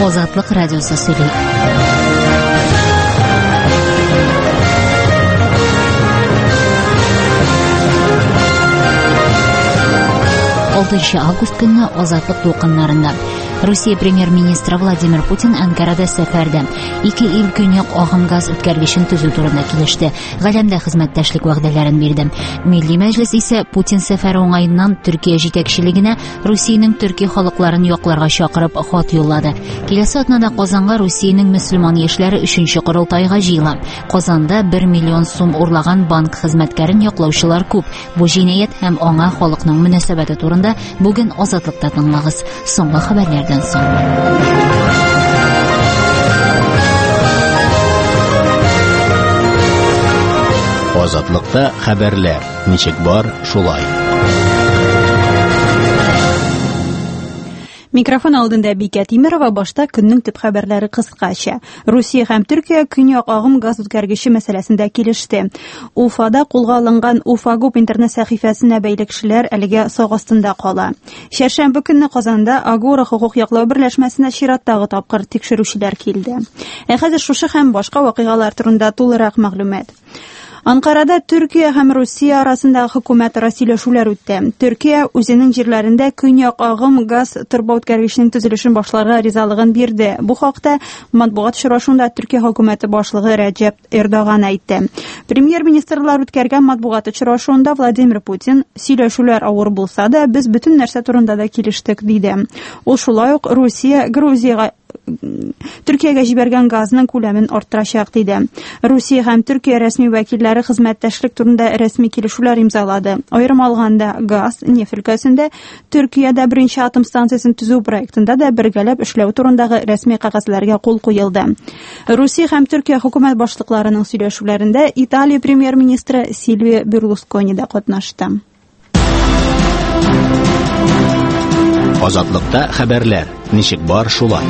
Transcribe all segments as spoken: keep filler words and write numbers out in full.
Азатлык радиосы сөйли. алтынчы август көнне Азатлык тулкыннарында Россия премьер-министры Владимир Путин Анкарада сәфәрдә ике ил көньяк агым газ үткәргечен төзү турында килеште. Галәмдә хезмәттәшлек вәгъдәләрен бирде. Милли мәҗлес исә Путин сәфәре уңаеннан Төркия җитәкчелегенә Россиянең төрки халыкларын якларга чакырып хат юллады. Киләсе атнада Казанга Россиянең мөселман яшьләре өченче корылтайга җыела. Казанда бер миллион сум урлаган банк хезмәткәрен яклаучылар күп. Бу җинаять һәм аңа халыкның мөнәсәбәте турында бүген Азатлыкта тыңлагыз. Соңгы хәбәрләр Азатлыкта хәбәрләр. Ничек бар, шулай. Микрофон алдында Бикә Тимерова. Башта көннең төп хәбәрләре кыскача. Русия һәм Төркия көньяк агым газ үткәргече мәсьәләсендә килеште. Уфада кулга алынган Уфагуп интернет сәхифәсенә бәйле кешеләр әлегә сак астында кала. Шәршәмбе көнне Казанда Агора хокук яклау берләшмәсенә чираттагы тапкыр тикшерүчеләр килде. Ә хәзер шушы һәм башка вакыйгалар турында тулырак мәгълүмат. Анкарада Төркия һәм Россия арасындагы хөкүмәт-ара сөйләшүләр үтте. Төркия үзенең җирләрендә көньяк агым газ турба үткәргеченең төзелешен башларга ризалыгын бирде. Бу хакта матбугат очрашуында Төркия хөкүмәте башлыгы Рәҗәп Эрдоган әйтте. Премьер-министрлар үткәргән матбугат очрашуында Владимир Путин сөйләшүләр авыр булса да, без бөтен нәрсә турында да килештек диде. Ул шулай ук Россия Грузиягә Төркиягә җибәргән газның күләмен арттырачак диде. Россия һәм Төркия рәсми вәкилләре хезмәттәшлек турында рәсми килешүләр имзалады. Аерым алганда газ, нефть өлкәсендә Төркиядә беренче атом станциясын төзү проектында да бергәләп эшләү турындагы рәсми кагазларга кул куелды. Россия һәм Төркия хөкүмәт башлыкларының сөйләшүләрендә Италия премьер-министры Сильвио Берлускони да катнашты. Азатлыкта хәбәрләр. Ничек бар, шулай.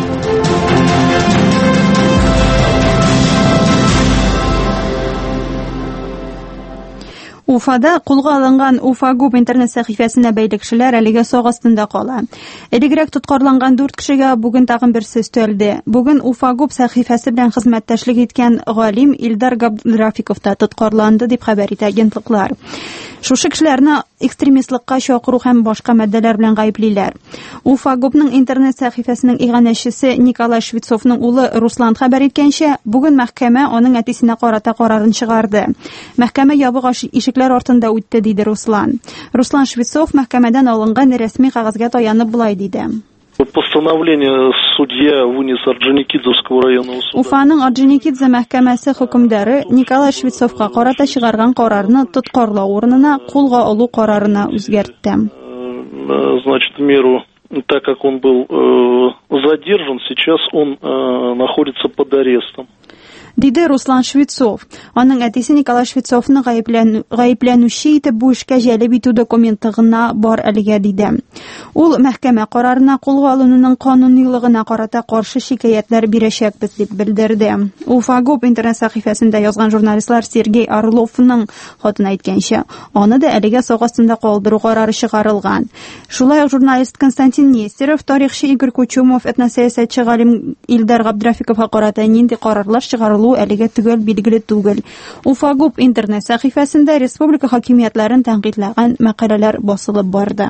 Уфада кулга алынган Уфагуп интернет сәхифәсенә бәйле кешеләр әлегә сак астында кала. Элегрәк тоткарланган дүрт кешегә бүген тагын берсе өстәлде. Бүген Уфагуп сәхифәсе белән хезмәттәшлек иткән галим Илдар Габдрафиков та тоткарланды дип хәбәр итә агентлыклар. Шушы кешеләрне экстремистлыкка чакыру һәм башка маддәләр белән гаеплиләр. Уфагупның интернет сәхифәсенең иганәчесе Николай Швецовның улы Руслан хәбәр иткәнчә, бүген мәхкәмә аның әтисенә карата карарын чыгарды. Мәхкәмә ябык ишекләр артында үтте, диде Руслан. Руслан Швецов мәхкәмәдән алынган рәсми кагазга таянып булай диде. Постановление судья вынес Орджоникидзевского районного суда. Уфаның Орджоникидзе мәхкәмәсе хөкемдәре Николай Швецовка карата чыгарган карарны тоткарлау урынына кулга алу карарына үзгәртте. Значит, меру, так как он был э, задержан, сейчас он э, находится под арестом. Диде Руслан Швецов. Аның әтисе Николай Швецовны гаеплән, гаепләнүче итеп бу эшкә җәлеп итү документы гына бар әлегә диде. Ул мәхкәмә карарына кулга алынуның канунилыгына карата каршы шикаятьләр бирәчәкбез дип белдерде. Уфагуп интернет сәхифәсендә язган журналистлар Сергей Орловның хатына әйткәнчә, аны да әлегә сак астында калдыру карары чыгарылган. Шулай ук журналист Константин Нестеров, тарихчы Игорь Кучумов, этносәясәтче галим Илдар Габдрафиковка карата нинди карарлар чыгарылган әлегә түгел билгеле түгел. Уфагуп интернет сәхифәсендә республика хакимиятләрен тәнкыйтьләгән мәкаләләр басылып барды.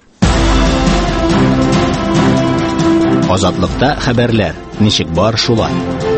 Азатлыкта хәбәрләр. Ничек бар, шулай.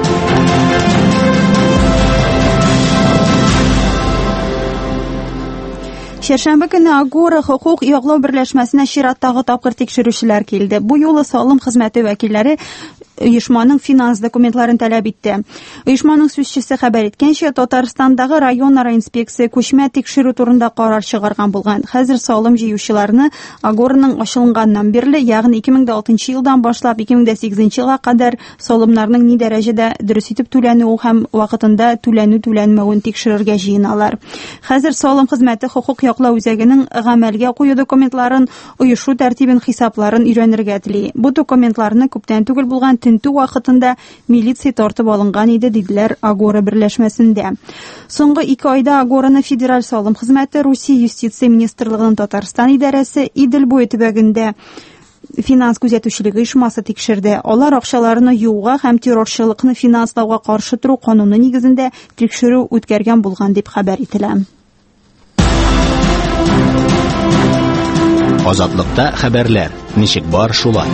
Шәршәмбе көнне Агора хокук яклау берләшмәсенә чираттагы тапкыр тикшерүчеләр килде. Бу юлы салым хезмәте вәкилләре оешманың финанс документларын таләп итте. Оешманың сүзчесе хәбәр иткәнчә, Татарстандагы районара инспекция күчмә тикшерү турында карар чыгарган булган. Хәзер салым җыючыларны Агораның ачылганнан бирле, ягъни ике мең алтынчы елдан башлап ике мең сигезенче елга кадәр салымнарның ни дәрәҗәдә дөрес итеп түләнү һәм вакытында түләнү түләнмәвен тикшерергә җыеналар. Хәзер салым хезмәте хокук яклау үзәгенең гамәлгә кую документларын, оешу тәртибен, хисапларын өйрәнергә тели. Бу документларны күптән түгел булган тинтү вакытында милиция тартып алынган иде, диделәр Агора берләшмәсендә. Соңгы ике айда Агораны федераль салым хезмәте, Русия юстиция министрлыгының Татарстан идарәсе Идел буе төбәгендә финанс күзәтүчелеге оешмасы тикшерде. Алар акчаларны юуга һәм террорчылыкны финанслауга каршы туру кануны нигезендә тикшерү үткәргән булган дип хәбәр ителә. Азатлыкта хәбәрләр. Ничек бар шулай.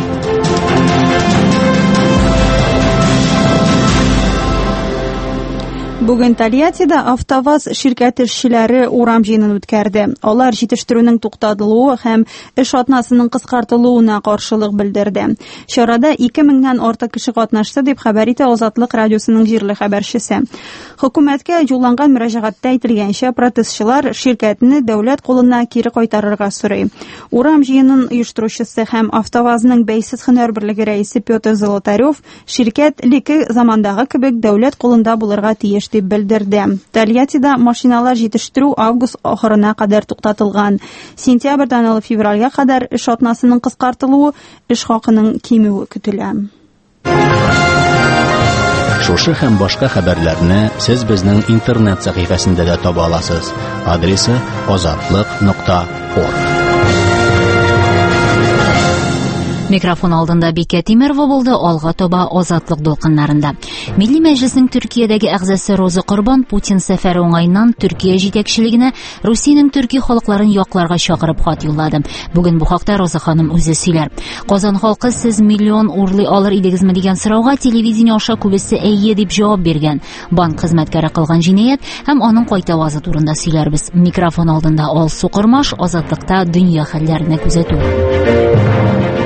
Бүген Тольяттида АвтоВАЗ ширкәте эшчеләре урам җыенын үткәрде. Алар җитештерүнең туктатылуы һәм эш атнасының кыскартылуына каршылык белдерде. Чарада ике меңнән артык кеше катнашты дип хәбәр итә Азатлык радиосының җирле хәбәрчесе. Хөкүмәткә юлланган мөрәҗәгатьтә әйтелгәнчә, протестчылар ширкәтне дәүләт кулына кире кайтарырга сорый. Урам җыенын оештыручысы һәм АвтоВАЗның бәйсез һөнәр берлеге рәисе Петр Золотарев ширкәт леке замандагы кебек дәүләт кулында булырга тиеш дип белдерде. Тольяттида машиналар җитештерү август ахырына кадәр туктатылган. Сентябрьдән алып февральгә кадәр эш атнасының кыскартылуы, эш хакының кимүе көтелә. Шушы һәм башка хәбәрләрне сез безнең интернет сәхифәсендә дә таба аласыз. Адресы азатлык нокта орг. Микрофон алдында Бикә Тимерова булды, алга таба Азатлык дулкыннарында. Милли Мәҗлеснең Төркиядәге әгъзасы Роза Корбан Путин сәфәре уңайыннан Төркия җитәкчелегенә Русиянең төрки халыкларын якларга чакырып хат юллады. Бүген бу хакта Роза ханым үзе сөйләр. Казан халкы сез миллион урлый алыр идегезме дигән сорауга телевидение аша күбесе әйе дип җавап биргән. Банк хезмәткәре кылган җинаять һәм аның кайтавазы турында сөйләрбез. Микрофон алдында Алсу Кормаш, Азатлыкта дөнья хәлләренә күзәтү.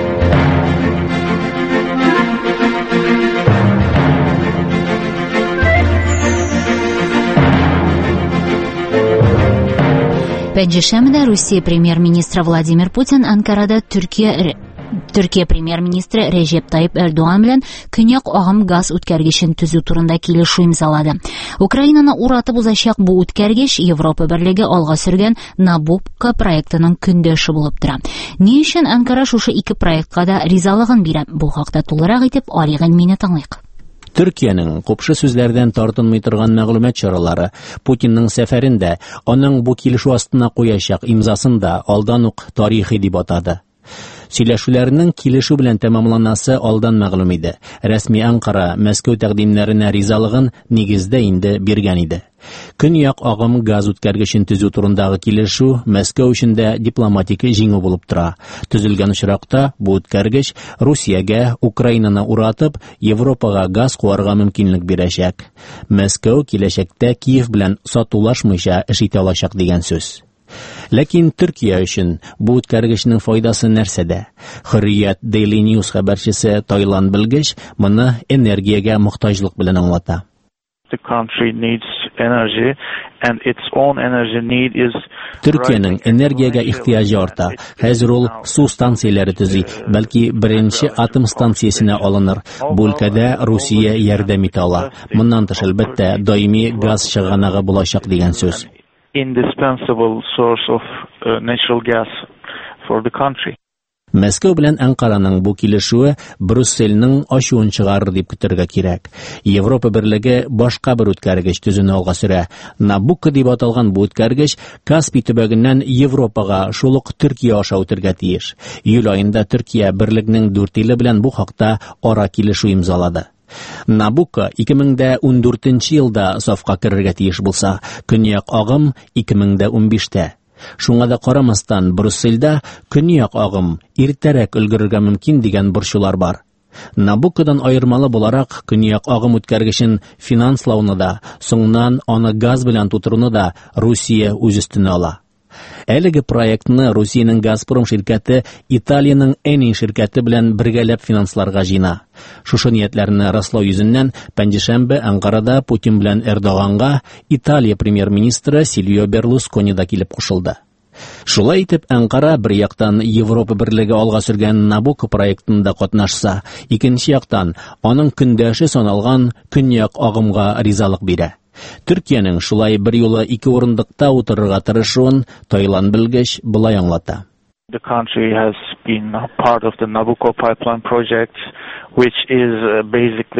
Пәнҗешәмбедә Русия премьер-министры Владимир Путин Анкарада Төркия Төркия премьер-министры Режеп Тайип Эрдоган белән көньяк агым газ үткәргечен төзү турында килешү имзалады. Украинаны уратып узачак бу үткәргеч Европа берлеге алга сөргән Набукка проектының көндәше булып тора. Ни өчен Анкара шушы ике проектка да ризалыгын бирә? Бу хакта тулырак итеп Али Гыйльмине тыңлыйк. Төркиянең купшы сүзләрдән тартынмый торган мәгълүмат чаралары Путинның сәфәрендә аның бу килешү астына куячак имзасын да алдан ук тарихи дип атады. Сөйләшүләрнең килешү белән тәмамланасы алдан мәгълүм иде. Рәсми Анкара Мәскәү тәкъдимнәренә ризалыгын нигездә инде биргән иде. Көньяк агым газ үткәргечен төзү турындагы килешү Мәскәү өчен дә дипломатик җиңү булып тора. Төзелгән очракта бу үткәргеч Русиягә, Украинаны уратып, Европага газ куарга мөмкинлек бирәчәк. Мәскәү киләчәктә Киев белән сатулашмыйча эш итә алачак дигән сүз. Ләкин Төркия өчен бу үткәргечнең файдасы нәрсәдә? Хөррият Daily News хәбәрчесе Тайлан Белгеч моны энергиягә мохтаҗлык белән аңлата. The country needs energy and its own energy need is Төркиянең энергиягә ихтыяҗы арта. Хәзер ул су станцияләре төзи, бәлки беренче атом станциясенә алыныр. Бу өлкәдә Русия ярдәм итә ала. Моннан тыш әлбәттә даими газ чыганагы булачак дигән сүз. Indispensable source of uh, natural gas for the country. Мәскәү белән Анкараның бу килешүе Брюссельнең ачуын чыгарыр дип көтәргә кирәк. Европа берлеге башка бер үткәргеч төзүне алга сөрә. Набукка дип аталган бу үткәргеч Каспий төбәгеннән Европага, шул ук Төркия аша үтәргә тиеш. Июль аенда Төркия берлегнең дүрт иле белән бу хакта ара килешү имзалады. Набукка ике мең ундүртенче елда сафка керергә тиеш булса, көньяк агым ике мең унбиштә. Шуңа да карамастан Брюссельдә көньяк агым иртәрәк өлгерергә мөмкин дигән борчулар бар. Набуккадан аермалы буларак көньяк агым үткәргечен финанслауны да, соңыннан аны газ белән тутыруны да Русия үз өстенә ала. Әлеге проектны Русиянең Газпром ширкәте Италиянең Эни ширкәте белән бергәләп финансларга җыена. Шушы ниятләрне раслау йөзеннән пәнҗешәмбе Анкарада Путин белән Эрдоганга Италия премьер-министры Сильвио Берлускони да килеп кушылды. Шулай итеп Анкара бер яктан Европа берлеге алга сөргән Набукка проектында катнашса, икенче яктан аның көндәше саналган көньяк агымга ризалык бирә. Төркиянең шулай бер юлы ике урындыкта утырырга тырышуын Тайлан Белгеч булай аңлата. The country has been part of the Nabucco pipeline project, which is uh, basically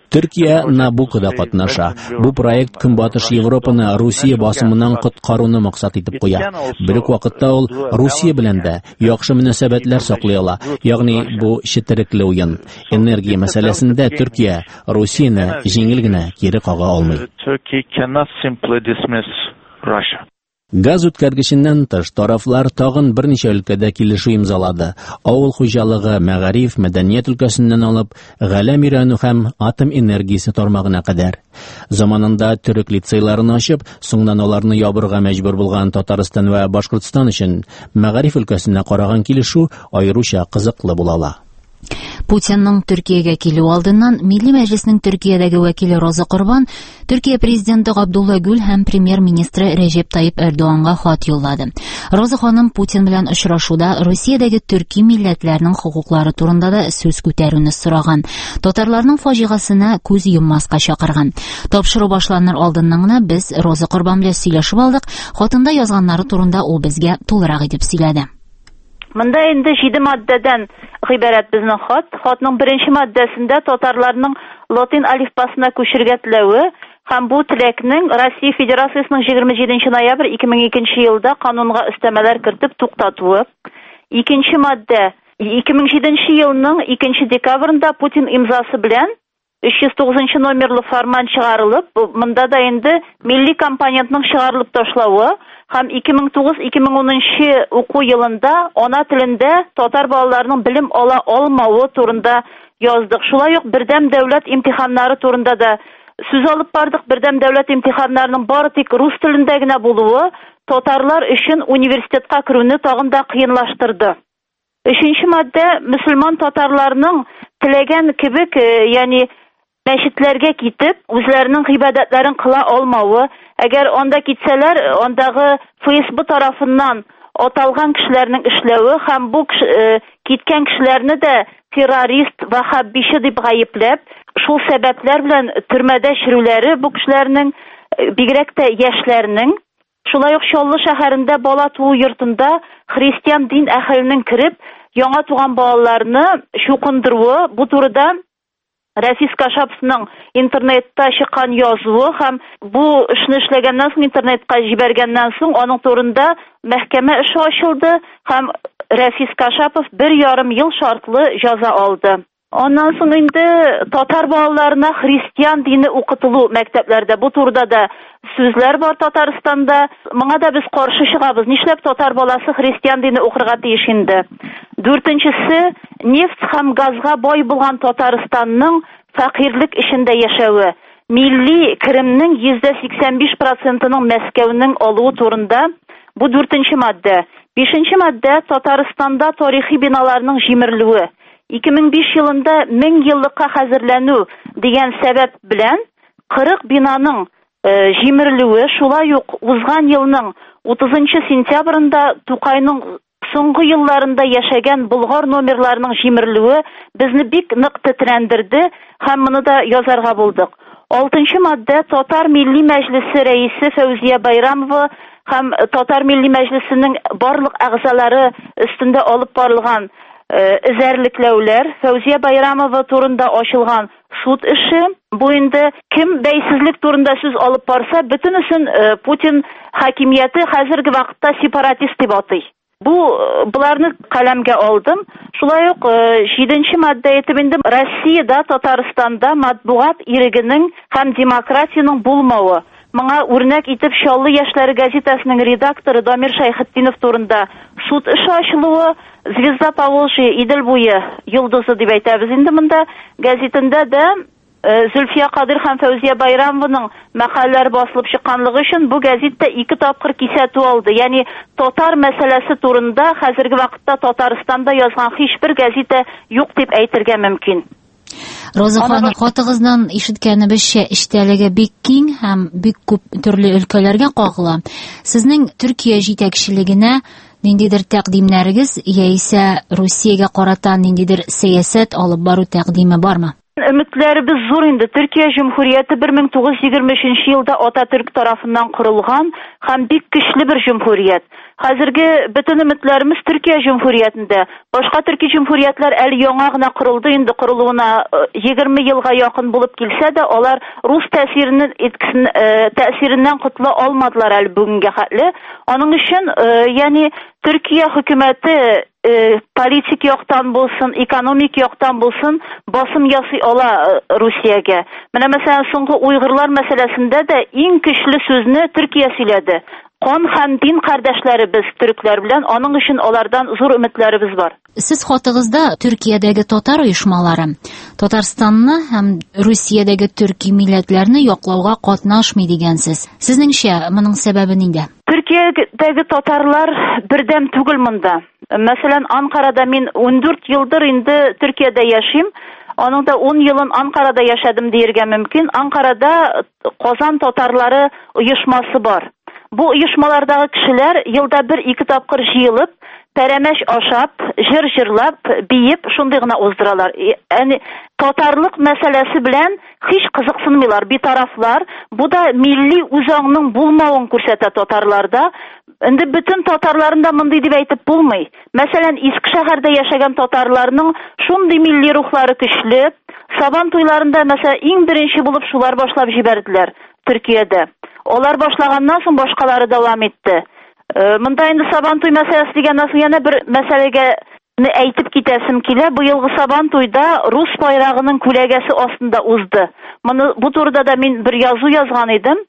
Төркия Набукода катнаша. Бу проект Көнбатыш Европаны Русия басымыннан коткаруны максат итеп куя. Бер үк вакытта ул Русия белән дә яхшы мөнәсәбәтләр саклый ала. Ягъни бу четерекле уен. Энергия мәсьәләсендә Төркия Русияны җиңел генә кире кага алмый. Газ үткәргеченнән тыш тарафлар тагын берничә өлкәдә килешү имзалады. Авыл хуҗалыгы, мәгариф, мәдәният өлкәсеннән алып, галәм өйрәнү һәм атом энергиясе тармагына кадәр. Заманында төрек лицейларын ачып, соңдан аларны ябырга мәҗбүр булган Татарстан ва Башкортстан өчен мәгариф өлкәсенә караган килешү аеруча кызыклы була. Путинның Төркиягә килү алдыннан Милли Мәҗлеснең Төркиядәге вәкиле Роза Корбан Төркия президенты Габдулла Гүл һәм премьер-министры Рәҗәп Таyyip Эрдоганга хат юллады. Роза ханым Путин белән очрашуда Россиядәге төрки милләтләренең хокуклары турында да сүз күтәрүне сораган. Татарларның фаҗигасына күз йоммаска чакырган. Тапшыру башланыр алдыннан гына без Роза Корбан белән сөйләшеп алдык. Хатында язганнары турында ул безгә тулырак итеп сөйләде. Монда инде җиде маддәдән гыйбарәт безнең хат. Хатның беренче маддәсендә татарларның латин алифбасына күчергә теләве һәм бу теләкнең Россия Федерациясының егерме җиденче ноябрь ике мең икенче елда канунга өстәмәләр кертеп туктатуы. Икенче маддә ике мең җиденче елның икенче декабрендә Путин имзасы белән өч йөз тугызынчы номерлы фарман чыгарылып, монда да инде милли компонентның чыгарылып ташлавы һәм ике мең тугыз - ике мең унынчы уку елында ана телендә татар балаларының белем ала алмавы турында яздык. Шулай ук бердәм дәүләт имтиханнары турында да сүз алып бардык. Бердәм дәүләт имтиханнарының бары тик рус телендә генә булуы татарлар өчен университетка керүне тагын да кыенлаштырды. Өченче маддә мөселман татарларның теләгән кебек, ягъни мәчетләргә китеп, үзләренең гыйбадәтләрен кыла алмавы, әгәр анда китсәләр, андагы ФСБ тарафыннан аталган кешеләрнең эшләве һәм бу киткән кешеләрне дә террорист, вахаббичи дип гаепләп, шул сәбәпләр белән төрмәдә чирүләре бу кешеләрнең, бигрәк тә яшьләрнең, шулай ук Чаллы шәһәрендә бала туу йортында христиан дин әһленең кирип, яңа туган балаларны чукындыруы, бу турыда Рәфис Кашаповның интернетта чыккан язуы һәм бу эшне эшләгәннән соң интернетка җибәргәннән соң аның турында мәхкәмә эше ачылды һәм Рәфис Кашапов бер ярым ел шартлы җәза алды. Аннан соң инде татар балаларына христиан дине укытылу мәктәпләрдә бу турыда да сүзләр бар Татарстанда. Моңа да без каршы чыгабыз. Нишләп татар баласы христиан дине укырга тиеш инде? Дүртенчесе, нефт һәм газга бай булган Татарстанның фәкыйрлек эчендә яшәве. Милли керемнең йөз сиксән биш процентының Мәскәүнең алуы турында бу дүртенче маддә. Бишенче маддә Татарстанда тарихи биналарның җимерелүе. ике мең биш елында мең еллыкка хәзерләнү дигән сәбәп белән кырык бинаның э, җимерелүе, шулай ук узган елның утызынчы сентябрендә Тукайның соңгы елларында яшәгән Болгар номерларының җимерелүе безне бик нык тетрәндерде һәм моны да язарга булдык. Алтынчы маддә Татар Милли Мәҗлесе рәисе Фәүзия Байрамова һәм Татар Милли Мәҗлесенең барлык әгъзалары өстендә алып барылган эзәрлекләүләр, Фәүзия Байрамова турында ачылган суд эше. Бу инде кем бәйсезлек турында сүз алып барса, бөтенесен Путин хакимияте хәзерге вакытта сепаратист дип атый. Бу буларны каләмгә алдым. Шулай ук җиденче маддә әйтеп инде Россиядә, Татарстанда матбугат ирегенең һәм демократияның булмавы. Моңа үрнәк итеп Чаллы яшьләре газетасының редакторы Дамир Шайхетдинов турында суд эше ачылуы, Звезда Поволжья, Идел буе йолдызы дип әйтәбез инде монда газетында да Зөлфия Кадир һәм Фәүзия Байрамованың мәкаләләре басылып чыкканлыгы өчен бу газетта ике тапкыр кисәтү алды. Ягъни татар мәсьәләсе турында хәзерге вакытта Татарстанда язган һичбер газета юк дип әйтергә мөмкин. Роза ханым, хатыгыздан ишеткәнебезчә, эштәлеге бик киң һәм бик күп төрле өлкәләргә кагыла. Сезнең Төркия җитәкчелегенә ниндидер тәкъдимнәрегез яисә Россиягә карата ниндидер сәясәт алып бару тәкъдиме бармы? Өметләребез зур инде. Төркия Җумһурияте бер мең тугыз йөз егерме өченче елда Ататürk тарафыннан корылган һәм бик көчле бер җумһурият. Хәзерге бөтен өметләребез Төркия Җумһуриятендә. Башка төрки җумһуриятләр әле яңа гына корылды, инде корылуына егерме елга якын булып килсә дә, алар рус тәэсиреннән иткесен тәэсиреннән котыла алмадылар әле бүгенгә хәтле. Аның өчен, ягъни Төркия хөкүмәте политик яктан булсын, экономик яктан булсын, басым ясый ала Русиягә. Менә мәсәлән, соңгы уйгырлар мәсьәләсендә дә иң көчле сүзне Төркия сөйләде. Кан һәм дин кардәшләребез төрекләр белән, аның өчен алардан зур өметләребез бар. Сез хатыгызда Төркиядәге татар оешмалары Татарстанны һәм Русиядәге төрки милләтләрне яклауга катнашмый дигәнсез. Сезнеңчә, моның сәбәбе нидә? Төркиядәге татарлар бердәм түгел монда. Мәсәлән, Анкарада мин ундүрт елдыр инде Төркиядә яшим. Аның да ун елын Анкарада яшәдем диергә мөмкин. Анкарада Казан татарлары оешмасы бар. Бу оешмалардагы кешеләр елда бер-ике тапкыр җыелып, пәрәмәч ашап, җыр җырлап, биеп, шундый гына уздыралар. Яни татарлык мәсьәләсе белән һич кызыксынмыйлар, битарафлар. Бу да милли үзаңның булмавын күрсәтә татарларда. Инде бөтен татарларында мондый дип әйтеп булмый. Мәсәлән, Иске шәһәрдә яшәгән татарларның шундый милли рухлары көчле. Сабан туйларында мәсәлән иң беренче булып шулар башлап җибәрделәр Төркиядә. Алар башлаганнан соң башкалары дәвам итте. Монда инде Сабан туй мәсьәләсе дигәннән соң яна бер мәсьәләгә әйтеп китәсем килә. Бу елгы Сабан туйда рус байрагының күләгәсе астында узды. Моны бу турыда да мин бер язу язган идем.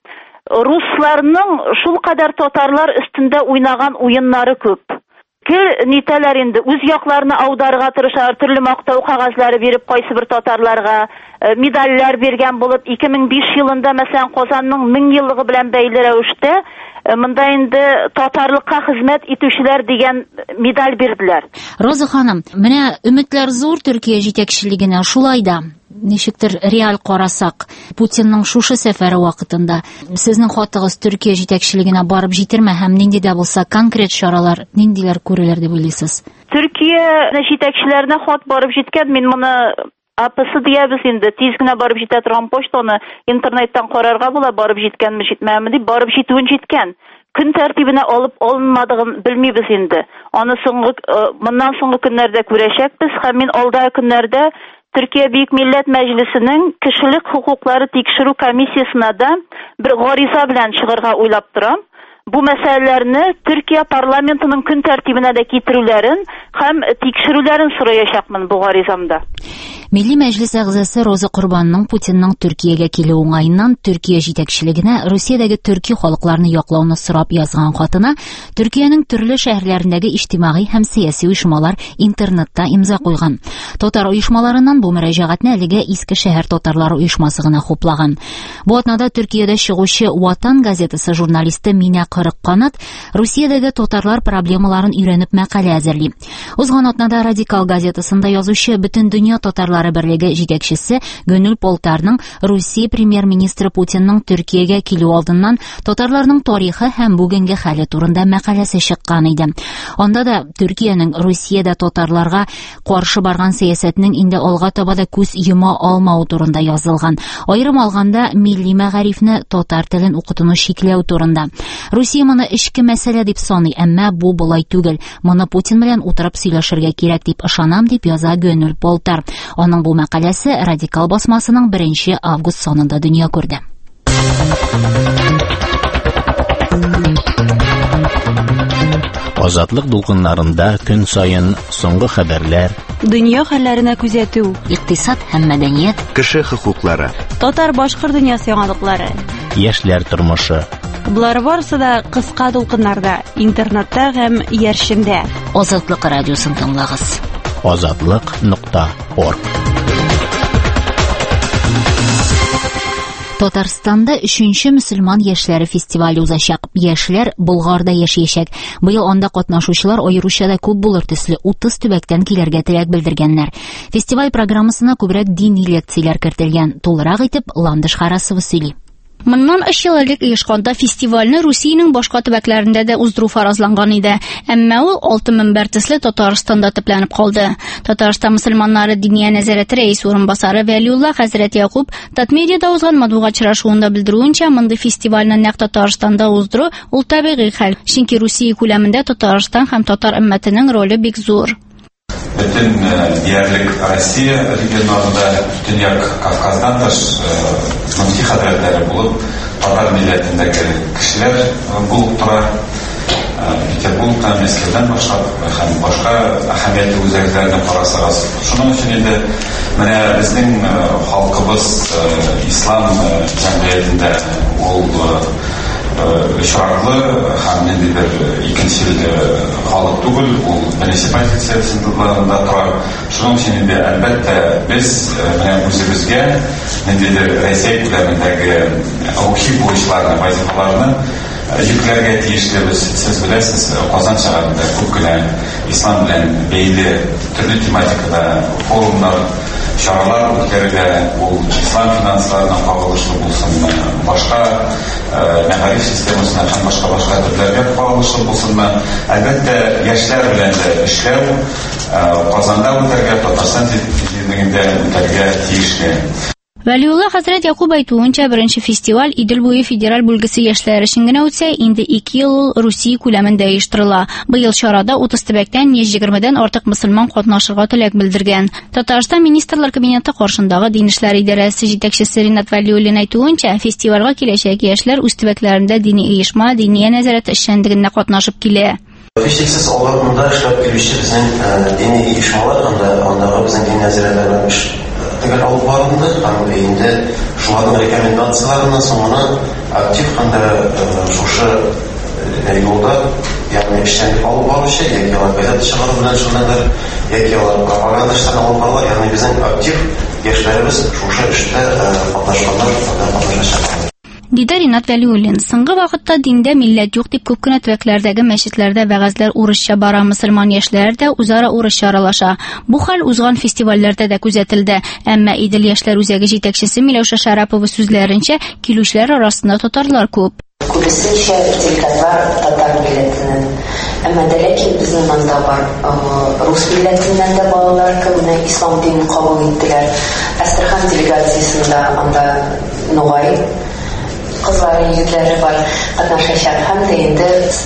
Русларның шул кадәр татарлар өстендә уйнаган уеннары күп. Кер нитәләр инде үз якларына аударырга тырышалар, төрле мактау кагазлары биреп, кайсы бер татарларга медальләр биргән булып, ике мең биш елында мәсәлән Казанның мең еллыгы белән бәйле рәвештә монда инде татарлыкка хезмәт итүчеләр дигән медаль бирделәр. Роза ханым, менә өметләр зур Төркия җитәкчелегенә, шулай да ничектер реаль карасак, Путинның шушы сәфәре вакытында сезнең хатыгыз Төркия җитәкчелегенә барып җитерме һәм нинди дә булса конкрет чаралар ниндиләр күрелер дип уйлыйсыз? Төркия җитәкчеләренә хат барып җиткән, мин моны апысы диябез инде, тиз генә барып җитә торган почтаны интернеттан карарга була, барып җиткәнме, җитмәме дип, барып җитүен җиткән. Көн тәртибенә алып алынмадыгын белмибез инде. Аны соңгы моннан соңгы көннәрдә күрәчәкбез һәм мин алдагы көннәрдә Төркия Бөек Милләт Мәҗлесенең кешелек хукуклары тикшерү комиссиясына да бер гариза белән чыгарга уйлап торам. Бу мәсьәләләрне Төркия парламентының көн тәртибенә дә китерүләрен һәм тикшерүләрен сораячакмын бу гаризамда. Милли Мәҗлес әгъзасы Роза Корбанның Путинның Төркиягә килү уңаеннан Төркия җитәкчелегенә Русиядәге төрки халыкларны яклауны сорап язган хатына Төркиянең төрле шәһәрләрендәге иҗтимагый һәм сиясәт оешмалар интернетта имза куйган. Татар оешмаларыннан бу мөрәҗәгатьне әлегә Иске шәһәр татарлары оешмасы гына хуплаган. Бу атнада Төркиядә чыгучы Ватан газетасы журналисты Минә Кырыкканат Русиядәге татарлар проблемаларын өйрәнеп мәкалә әзерли. Узган атнада Радикал газетасында язучы Бөтен дөнья татарлары берлеге җитәкчесе Гөнүл Полтарның Русия премьер-министры Путинның Төркиягә килү алдыннан татарларның тарихы һәм бүгенге хәле турында мәкаләсе чыккан иде. Анда да Төркиянең Русиядә татарларга каршы барган сәясәтнең инде алга таба да күз йома алмау турында язылган. Аерым алганда милли мәгарифне, татар телен укытуны шикләү турында. Русия моны эчке мәсьәлә дип саный, әмма бу болай түгел. Моны Путин белән утырып сөйләшергә кирәк дип ышанам, дип яза Гөнүл Полтар. Аның бу мәкаләсе Радикал басмасының беренче август санында дөнья күрде. Азатлык дулкыннарында көн сайын соңгы хәбәрләр, дөнья хәлләренә күзәтү, икътисад һәм мәдәният, кеше хокуклары, татар-башкорт дөньясы яңалыклары, яшьләр тормышы. Булар барысы да кыска дулкыннарда, интернетта һәм яршемдә. Азатлык радиосын тыңлагыз. азатлык нокта орг. Татарстанда өченче мөселман яшьләре фестивале узачак. Яшьләр Болгарда яшәячәк. Быел анда катнашучылар аеруча да күп булыр төсле утыз төбәктән килергә теләк белдергәннәр. Фестиваль программасына күбрәк дини лекцияләр кертелгән. Тулырак итеп Ландыш Харасова сөйли. Моннан өч ел элек оешканда фестивальне Русиянең башка төбәкләрендә дә уздыру фаразланган иде. Әмма ул алты мөнбәр төсле Татарстанда төпләнеп калды. Татарстан мөселманнары диния нәзарәте рәис урынбасары Вәлиулла хәзрәт Якуб Татмедиада узган матбугат очрашуында белдерүенчә, мондый фестивальне нәкъ Татарстанда уздыру ул табигый хәл. Чөнки Русия күләмендә Татарстан һәм татар өммәтенең роле бик зур. Bütün diyarlik Россия регионалында Төньяк Кавказдан тыш мөфти хәзрәтләре булып, татар милләтендәге кешеләр булып тора. Петербургтан, Мәскәүдән башлап һәм башка әһәмиятле үзәкләрдән карасагыз, шуның өчен инде менә безнең халкыбыз ислам җәмгыятендә ул очраклы һәм ниндидер икенчел халык түгел, ул муниципаль сәясәтендә тора. Шуның өчен инде әлбәттә без менә үзебезгә ниндидер Россия күләмендәге рухи бурычларны, вазифаларны yüklәргә тиешлебез. Сез беләсез, Казан шәһәрендә күп кенә ислам белән бәйле төрле тематикада форумнар, чаралар үткәрелә. Ул ислам финансларына кагылышлы булсынмы, башка мәгариф системасына һәм башка-башка төрләргә кагылышлы булсынмы, әлбәттә яшьләр белән дә эшләү Казанда үтәргә, Татарстан җирлегендә үтәргә тиешле. Вәлиулла хәзрәт Якуб әйтүенчә, беренче фестиваль Идел буе федераль бүлгесе яшьләр өчен генә үтсә, инде ике ел ул Русия күләмендә оештырыла. Быел чарада утыз төбәктән йөз егермедән артык мөселман катнашырга теләк белдергән. Татарстан министрлар кабинеты каршындагы дин эшләре идарәсе җитәкчесе Ринат Вәлиуллин әйтүенчә, фестивальгә киләчәк яшьләр үз төбәкләрендә дини оешма, дини нәзарәт эшчәнлегендә катнашып килә. Һичшиксез аларында эшләп килүче безнең дини оешмалар, андагы безнең дин нәзарәтләрен Тегер алып барылды, һәм инде шуларның рекомендацияларыннан соңына актив һәм шушы юлда, ягъни эшчәнлек алып баручы, яки алар газета чыгару белән шөгыльләнәләр, яки алар пропаганда эшләрен алып баралар, ягъни безнең актив яшьләребез шушы эштә катнашканнар, катнашачаклар. Диде Ринат Вәлиуллин. Соңгы вакытта диндә милләт юк дип күп кенә төбәкләрдәге мәчетләрдә вәгазьләр урысча бара, мөселман яшьләр дә үзара урысча аралаша. Бу хәл узган фестивальләрдә дә күзәтелде. Әмма Идел яшьләр үзәге җитәкчесе Миләүшә Шәрәпова сүзләренчә, килүчләр арасында татарлар күп. Күбесенчә делегатлар татар милләтеннән. Әмма дә ләкин безнең монда бар рус милләтеннән дә балалар күпне ислам динен кабул иттеләр. Әстерхан делегациясендә анда Нугай кызлары, егетләре бар, катнашачак һәм дә инде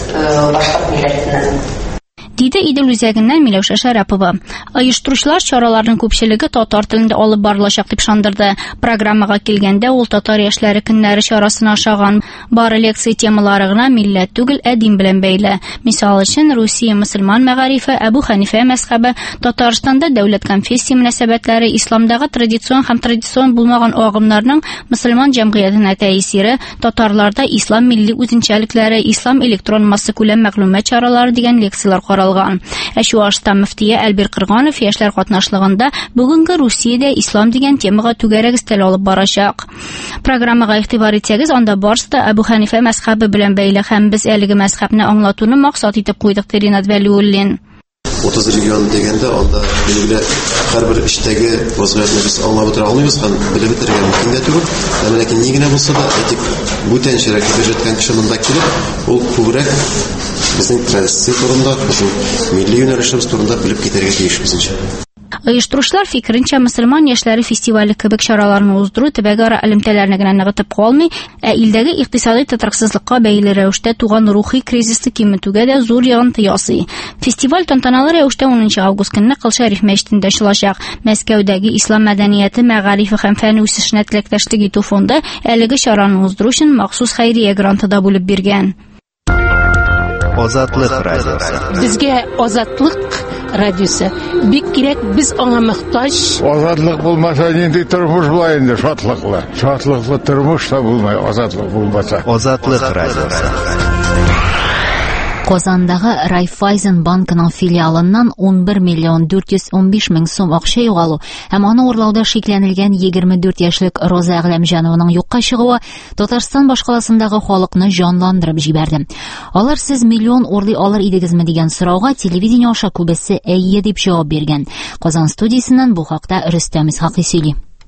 башка милләтеннән. Диде Идел үзәгеннән Миләүшә Шәрәпова. Оештыручылар чараларның күпчелеге татар телендә алып барылачак дип шандырды. Программага килгәндә ул татар яшьләре көннәре чарасына ашаган. Бары лекция темалары гына милләт түгел, ә дин белән бәйле. Мисал өчен, Русия мөселман мәгарифе, Әбу Хәнифә мәзһәбе, Татарстанда дәүләт конфессия мөнәсәбәтләре, исламдагы традицион һәм традицион булмаган агымнарның мөселман җәмгыятенә тәэсире, татарларда ислам милли үзенчәлекләре, ислам электрон масса күләм мәгълүмат чаралары дигән лекциялар каралган. Ә Чувашстан мөфтие Әлбир Кырганов яшьләр катнашлыгында бүгенге Русиядә ислам дигән темага түгәрәк өстәл алып барачак. Программага игътибар итсәгез, анда барысы да Әбу Хәнифә мәзһәбе белән бәйле һәм без әлеге мәзһәбне аңлатуны максат итеп куйдык, ди Ринат Вәлиуллин. отыз регион дигәндә, анда билгеле һәрбер эштәге вазгыятьне без аңлап бетә алмыйбыз һәм белеп бетергә мөмкин дә түгел. Ләкин ни генә булса да, әйтик, бүтәнчәрәк бирҗәткән кеше монда килеп, ул күбрәк безнең традиция турында, безнең милли юнәлешебез турында белеп китәргә тиеш безнеңчә. Оештыручылар фикеренчә, мөселман яшьләре фестивале кебек чараларны уздыру төбәкара элемтәләрне генә ныгытып калмый, ә илдәге икътисади тотрыксызлыкка бәйле рәвештә туган рухи кризисны киметүгә дә зур йогынты ясый. Фестиваль тантаналы рәвештә унынчы август көнне Кыл Шәриф мәчетендә ачылачак. Мәскәүдәге ислам мәдәнияте, мәгарифе һәм фән үсешенә теләктәшлек итү фонды әлеге чараны уздыру өчен махсус хәйрия гранты да бүлеп биргән. Азатлык радиосы. Безгә азатлык радиосы бик кирәк, без аңа мохтаҗ. Азатлык булмаса, нинди тормыш була инде, шатлыклы. Шатлыклы тормыш та булмай, азатлык булмаса. Азатлык радиосы. Казандагы Райффайзен банкының филиалыннан он бер миллион дүрт йөз ун биш мең сум акча югалу һәм аны урлауда шикләнелгән егерме дүрт яшьлек Роза Әгъләмҗанованың юкка чыгуы Татарстан башкаласындагы халыкны җанландырып җибәрде. Алар сез миллион урлый алыр идегезме дигән сорауга телевидение аша күбесе әйе дип җавап биргән. Казан студиясеннән бу хакта Рөстәм Исхакый сөйли.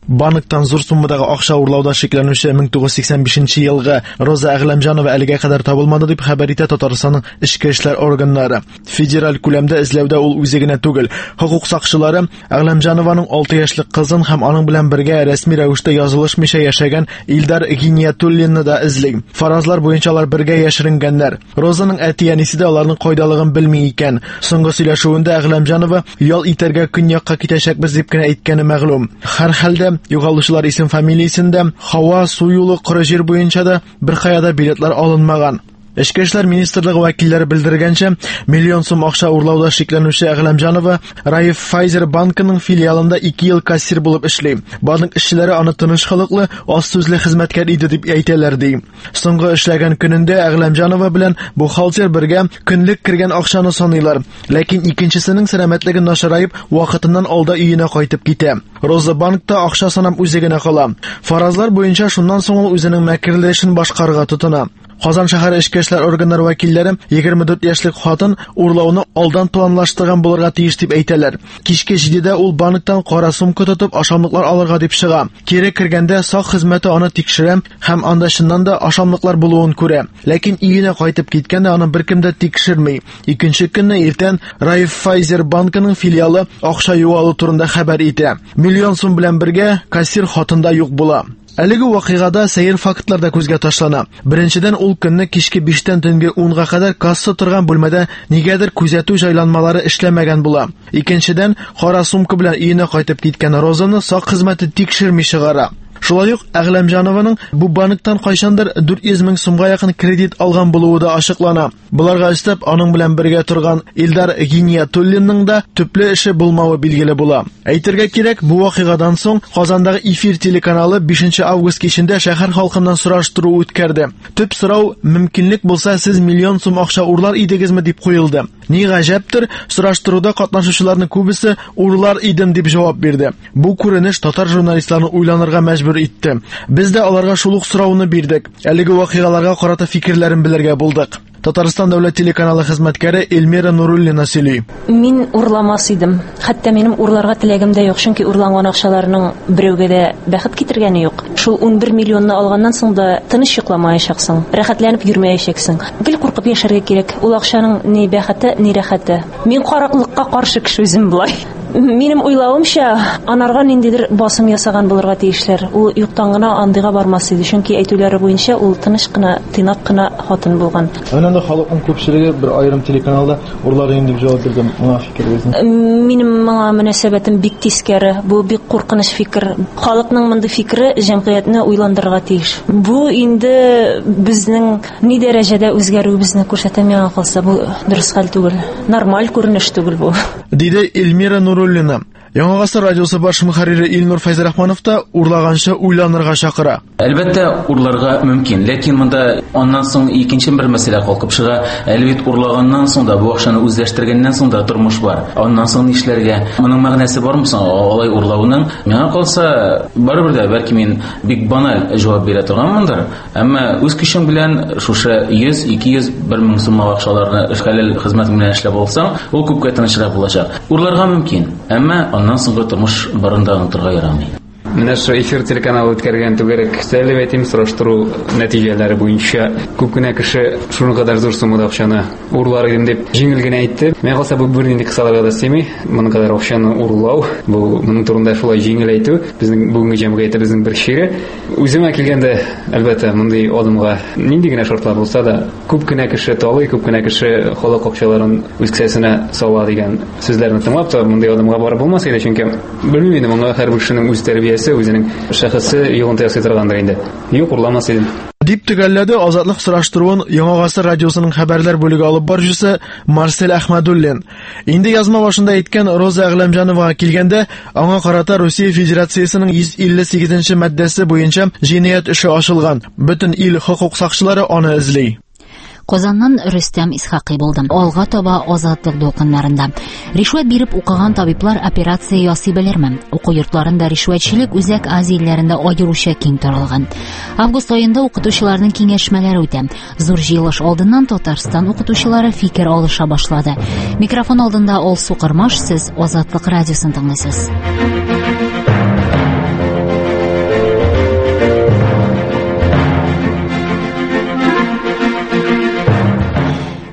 Банктан зур суммадагы акча урлауда шикләнүче мең тугыз йөз сиксән бишенче елгы Роза Әгъләмҗанова әлегә кадәр табылмады дип хәбәр итә Татарстанның эчке эшләр органнары. Федераль күләмдә эзләүдә ул үзе генә түгел. Хокук сакчылары Әгъләмҗанованың алты яшьлек кызын һәм аның белән бергә рәсми рәвештә язылышмыйча яшәгән Илдар Гиниятуллинны да эзли. Фаразлар буенча алар бергә яшеренгәннәр. Розаның әти-әнисе дә аларның кайдалыгын белми икән. Соңгы сөйләшүендә Әгъләмҗанова ял итәргә көньякка китәчәкбез дип кенә әйткәне мәгълүм. Һәр хәлдә югалучылар исем фамилиясендә һава, су юлы, коры җир буенча да бер каяда билетлар алынмаган. Эчке эшләр министрлыгы вәкилләре белдергәнчә, миллион сум акча урлауда шикләнүче Әгъләмҗанова Раиф Файзер банкының филиалында ике ел кассир булып эшли. Банк эшчеләре аны тыныч хылыклы, аз сүзле хезмәткәр иде дип әйтәләр ди. Соңгы эшләгән көнендә Әгъләмҗанова белән бухгалтер бергә көнлек кергән акчаны саныйлар. Ләкин икенчесенең сәламәтлеге начарайып, вакытыннан алда өенә кайтып китә. Роза банкта акча санап үзе генә кала. Фаразлар буенча шуннан соң ул үзенең мәкерле эшен башкарырга тотына. Казан шәһәре эчке эшләр органнары вәкилләре егерме дүрт яшьлек хатын урлауны алдан планлаштырган булырга тиеш дип әйтәләр. Кичке җидедә ул банктан кара сумка тотып ашамлыклар алырга дип чыга. Кире кергәндә сак хезмәте аны тикшерә һәм анда чыннан да ашамлыклар булуын күрә. Ләкин өенә кайтып киткәндә аны беркем дә тикшерми. Икенче көнне иртән Раиф Файзер банкының филиалы акча юалу турында хәбәр итә. Миллион сум белән бергә кассир хатында юк була. Әлеге вакыйгада сәер фактлар да күзгә ташлана. Беренчедән ул көнне кичке биштән төнге унга кадәр касса торган бүлмәдә нигәдер күзәтү җайланмалары эшләмәгән була. Икенчедән кара сумка белән өенә кайтып киткән Розаны сак хезмәте тикшерми чыгара. Шулай ук Әгъләмҗанованың бу банктан кайчандыр дүрт йөз мең сумга якын кредит алган булуы да ачыклана. Буларга өстәп аның белән бергә торган Илдар Гиниятуллинның да төпле эше булмавы билгеле була. Әйтергә кирәк, бу вакыйгадан соң Казандагы Эфир телеканалы бишенче август кичендә шәһәр халкыннан сораштыру үткәрде. Төп сорау: мөмкинлек булса, сез миллион сум акча урлар идегезме дип куелды. Ни гаҗәптер, сораштыруда катнашучыларның күбесе урлар идем дип җавап бирде. Бу күренеш татар журналистларын уйланырга мәҗбүр итте. Без дә аларга шул ук сорауны бирдек. Әлеге вакыйгаларга карата фикерләрен белергә булдык. Татарстан дәүләт телеканалы хезмәткәре Эльмира Нуруллина сөйли. Мин урламас идем. Хәтта минем урларга теләгем дә юк, чөнки урланган акчаларның берәүгә дә бәхет китергәне юк. Шул ун бер миллионны алганнан соң да тыныч йокламаячаксың, рәхәтләнеп йөрмәячәксең. Гел куркып яшәргә кирәк. Ул акчаның ни бәхете, ни рәхәте. Мин караклыкка каршы кеше үзем булай. Минем уйлавымча, анарга ниндидер басым ясаган булырга тиешләр. Ул юктан гына андыйга бармас иде, чөнки әйтүләре буенча ул тыныч кына, тыйнак кына хатын булган. Әнә халыкның күпчелеге бер айрым телеканалда урлар инде дип җавап бирде. Моңа фикерегез? Минем моңа мөнәсәбәтем бик тискәре. Бу бик куркыныч фикер. Халыкның мондый фикере җәмгыятьне уйландырырга тиеш. Бу инде безнең ни дәрәҗәдә үзгәрүебезне күрсәтә, миңа калса, бу дөрес хәл түгел. Нормаль күренеш түгел бу. Диде Эльмира Нуруллина. Яңа Гасыр радиосы баш мөхәррире Илнур Фәйзрахманов та урлаганчы уйланырга чакыра. Әлбәттә, урларга мөмкин, ләкин монда аннан соң икенче бер мәсьәлә калкып чыга. Әлбәт, урлаганнан соң да бу акчаны үзләштергәннән соң да тормыш бар. Аннан соң нишләргә? Моның мәгънәсе бармы соң алай урлауның? Миңа калса, барыбер дә бәлки мин бик баналь җавап бирә торганмындыр, әмма үз көчем белән шушы йөз, ике йөз, бер мең сум акчаларны хәлал хезмәт белән эшләп алсаң, ул күпкә тынычрак булачак. Урларга мөмкин, әмма аннан соңгы тормыш барында онытырга ярамый. Менә шу эфир телеканалы үткәргән түгәрәк сәлем әйтим, сораштыру нәтиҗәләре буенча күп кенә кеше шуны кадәр зур суммада акчаны урлар идем дип җиңел генә әйтте. Миңа калса, бу бернинди кысаларга да сыймый. Моның кадәр акчаны урлау, бу моның турында шулай җиңел әйтү безнең бүгенге җәмгыятебезнең бер чире. Үземә килгәндә, әлбәттә, мондый адымга нинди генә шартлар булса да, күп кенә кеше талый, күп кенә кеше халык акчаларын үз кесәсенә сала дигән сүзләрне тыңлап та, мондый адымга барып булмас иде, чөнки белмим инде, моңа һәр бер кешенең үз тәрбиясе, үзенең шәхси йогынты ясый торгандыр инде. Юк, урламас идем. Дип төгәлләде Азатлык сораштыруын Яңа Гасыр радиосының хәбәрләр бүлеге алып баручысы Марсель Әхмәдуллин. Инде язма башында әйткән Роза Әгъләмҗановага килгәндә, аңа карата Россия Федерациясының йөз илле сигезенче маддәсе буенча җинаять эше ачылган. Бөтен ил хокук сакчылары аны эзли. Казаннан Рөстәм Исхакый булды. Алга таба азатлык дулкыннарында. Ришвәт биреп укыган табиблар операция ясый белерме? Уку йортларында ришвәтчелек Үзәк Азия илләрендә аеруча киң таралган. Август аенда укытучыларның киңәшмәләре үтә. Зур җыелыш алдыннан Татарстан укытучылары фикер алыша башлады. Микрофон алдында Алсу Кырмаш, сез Азатлык радиосын тыңлыйсыз.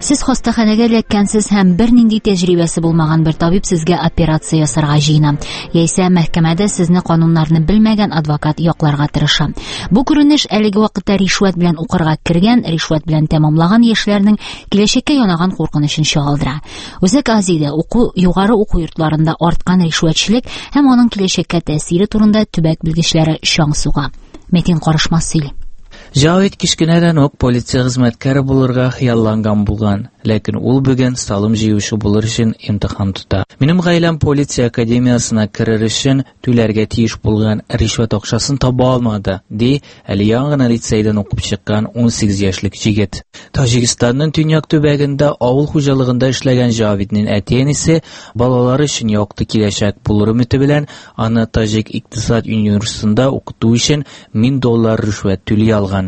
Сез хастаханәгә эләккәнсез һәм бернинди тәҗрибәсе булмаган бер табиб сезгә операция ясарга җыена. Яисә мәхкәмәдә сезне кануннарны белмәгән адвокат якларга тырыша. Бу күренеш әлеге вакытта ришвәт белән укырга кергән, ришвәт белән тәмамлаган яшьләрнең киләчәккә янаган куркынычын чагылдыра. Үзәк Азиядә уку, югары уку йортларында арткан ришвәтчелек һәм аның киләчәккә тәэсире турында төбәк белгечләре чаң суга. Метин Карышмас сөйли. Җавит кичкенәдән үк полиция хезмәткәре булырга хыялланган булган, ләкин ул бүген салым җыючы булыр өчен имтихан тота. Минем гаиләм полиция академиясына керер өчен түләргә тиеш булган ришвәт акчасын таба алмады, ди әле яңа лицейдан укып чыккан ун сигез яшьлек җегет. Таҗикстанның төньяк төбәгендә авыл хуҗалыгында эшләгән Җавитның әти-әнисе балалары өчен якты киләчәк булыр өмете белән аны Таҗик икътисад университетында укыту өчен мең доллар ришвәт түли алган.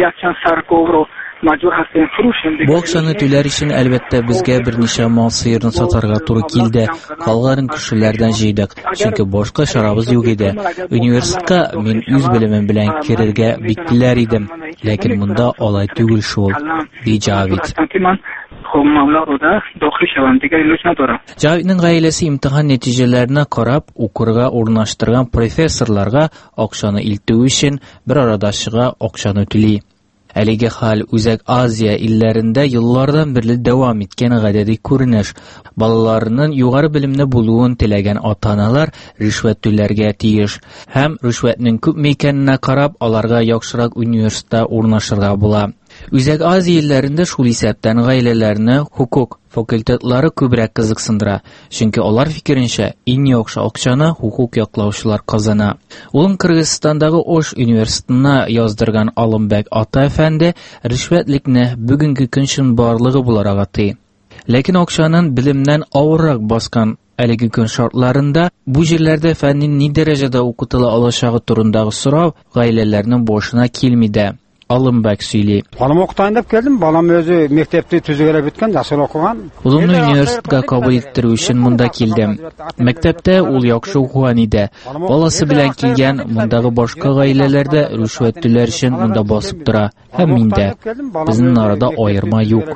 Бу акчаны түләр өчен әлбәттә безгә берничә мал сыерны сатарга туры килде. Калган кешеләрдән җыйдык, чөнки башка чарабыз юк иде. Университетка мин үз билемем белән керергә бик теләр идем, ләкин монда алай түгел шул, ди Җавит. Җавитның гаиләсе имтихан нәтиҗәләренә карап, укырга урнаштырган профессорларга акчаны илтү өчен бер арадашыга акчаны түли. Әлеге хәл Үзәк Азия илләрендә еллардан бирле дәвам иткән гадәти күренеш. Балаларының югары белемле булуын теләгән ата-аналар ришвәт түләргә тиеш. Һәм ришвәтнең күпме икәненә карап, аларга яхшырак университетта урнашырга була. Үзәк Азия илләрендә шул исәптән гаиләләрне хукук факультетлары күбрәк кызыксындыра, чөнки алар фикеренчә иң яхшы акчаны хукук яклаучылар казана. Ул Кыргызстандагы Ош университетына яздырган Алымбәк ата әфәнде ришвәтлекне бүгенге көнчен барлыгы буларак атый. Ләкин акчаның билемнән авыррак баскан әлеге көн шартларында бу җирләрдә фәннең ни дәрәҗәдә укытыла алачагы турындагы сорау гаиләләрнең башына килмиде. Алымбәк сөйли. Балам укытайын дип келдим, балам өзү мектепти түзүгөрө бүткөн, жашыл окуган. Улымны университетка кабул иттерүү өчен монда килдим. Мәктәптә ул яхшы укыган иде. Баласы белән килгән мондагы башка гаиләләрдә ришвәт түләр өчен монда басып тора. Һәм миндә безнең арада аерма юк,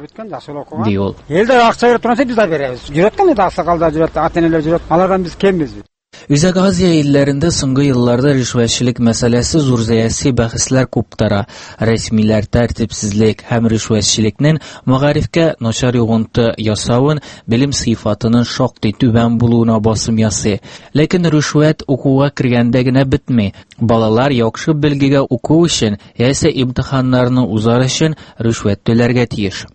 ди ул. Елдә акча берип торса без дә беребез. Жүрөткән иде аксакалда жүрөт, ата-аналар жүрөт. Алардан без кембез? Үзәк Азия илләрендә соңгы елларда ришвәтчелек мәсьәләсе зур сәяси бәхәсләр куптара. Рәсмиләр тәртипсезлек һәм ришвәтчелекнең мәгарифкә начар йогынты ясавын, белем сыйфатының шактый түбән булуына басым ясый. Ләкин ришвәт укуга кергәндә генә бетми. Балалар яхшы белгегә уку өчен, яисә имтиханнарны узар өчен ришвәт түләргә тиеш.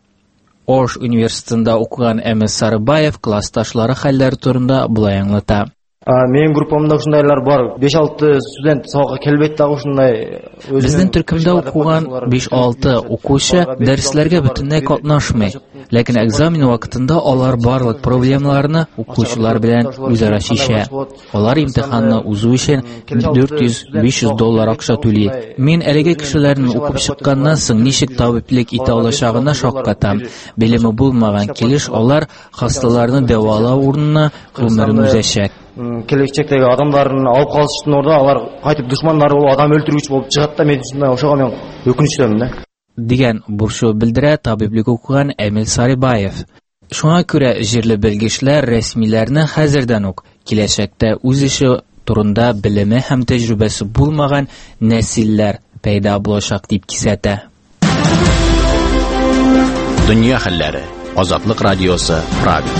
Ош университетында укыган Әмәс Сарыбаев классташлары хәлләре турында булай аңлата. Менин группамда ушундайлар бар. беш алты студент сабакка келбейт да ушундай. Безнең төркемдә укыган биш алты укучы дәресләргә бөтенләй катнашмый. Ләкин экзамен вакытында алар барлык проблемаларны укучылар белән үзара чишә. Алар имтиханны узу өчен дүрт йөз - биш йөз доллар акча түли. Мин әлеге кешеләрне укып чыкканнан соң ничек табиблек итә алачагына шаккатам. Белеме булмаган килеш алар хасталарны дәвалау урынына гомерен үзәчәк. Келечектеги адамдарын алып калыштын орда алар кайтып душмандар болуп адам өлтүрүүчү болуп чыгат да, мен ушундай ошого мен өкүнүчтөмүн да. Дигән бурчу белдерә табиблик укыган Әмил Сарыбаев. Шуңа күрә җирле белгечләр рәсмиләрне хәзердән ук киләчәктә үз ише турында белеме һәм тәҗрибәсе булмаган нәсилләр пәйда булачак дип кисәтә. Дөнья хәлләре. Азатлык радиосы Прага.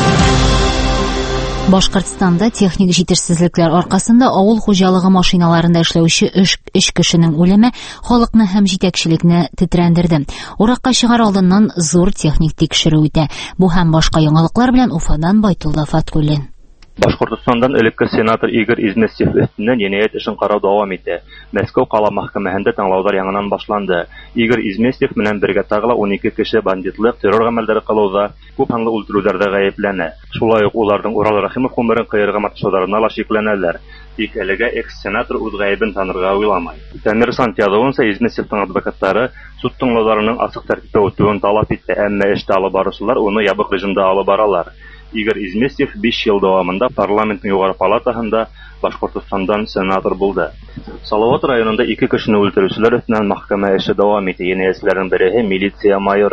Башкортстанда техник җитешсезлекләр аркасында авыл хуҗалыгы машиналарында эшләүче өч кешенең үлеме халыкны һәм җитәкчелекне тетрәндерде. Уракка чыгар алдыннан зур техник тикшерү үтә. Бу һәм башка яңалыклар белән Уфадан Байтулла Фаткуллин. Башкортстандан элекке сенатор Игорь Изместьев өстеннән җинаять эшен карау дәвам итә. Мәскәү кала мәхкәмәһендә тыңлаулар яңадан башланды. Игорь Изместьев менән бергә тагыла ун ике кеше бандитлык, террор гамәлләре кылуда, күп һанлы үлтерүләрдә гаепләнә. Шулай ук уларның Урал Рахимов гомерен кыерга маташуларына ла шикләнәләр. Тик әлегә экс-сенатор үз гаебен танырга уйламай. Тәмир Сантьягоонса Изместьевтың адвокатлары суд тыңлауларының асык тәртиптә үтүен талап итте, әмма эштә алып баручылар уны ябык режимда алып баралар. Игорь Изместьев биш ел дәвамында парламентның югары палатаһында Башкортстандан сенатор булды. Салават районында ике кешене үлтерүчеләр өстеннән мәхкәмә эше дәвам итә. Җинаятьчеләрнең береһе милиция майоры.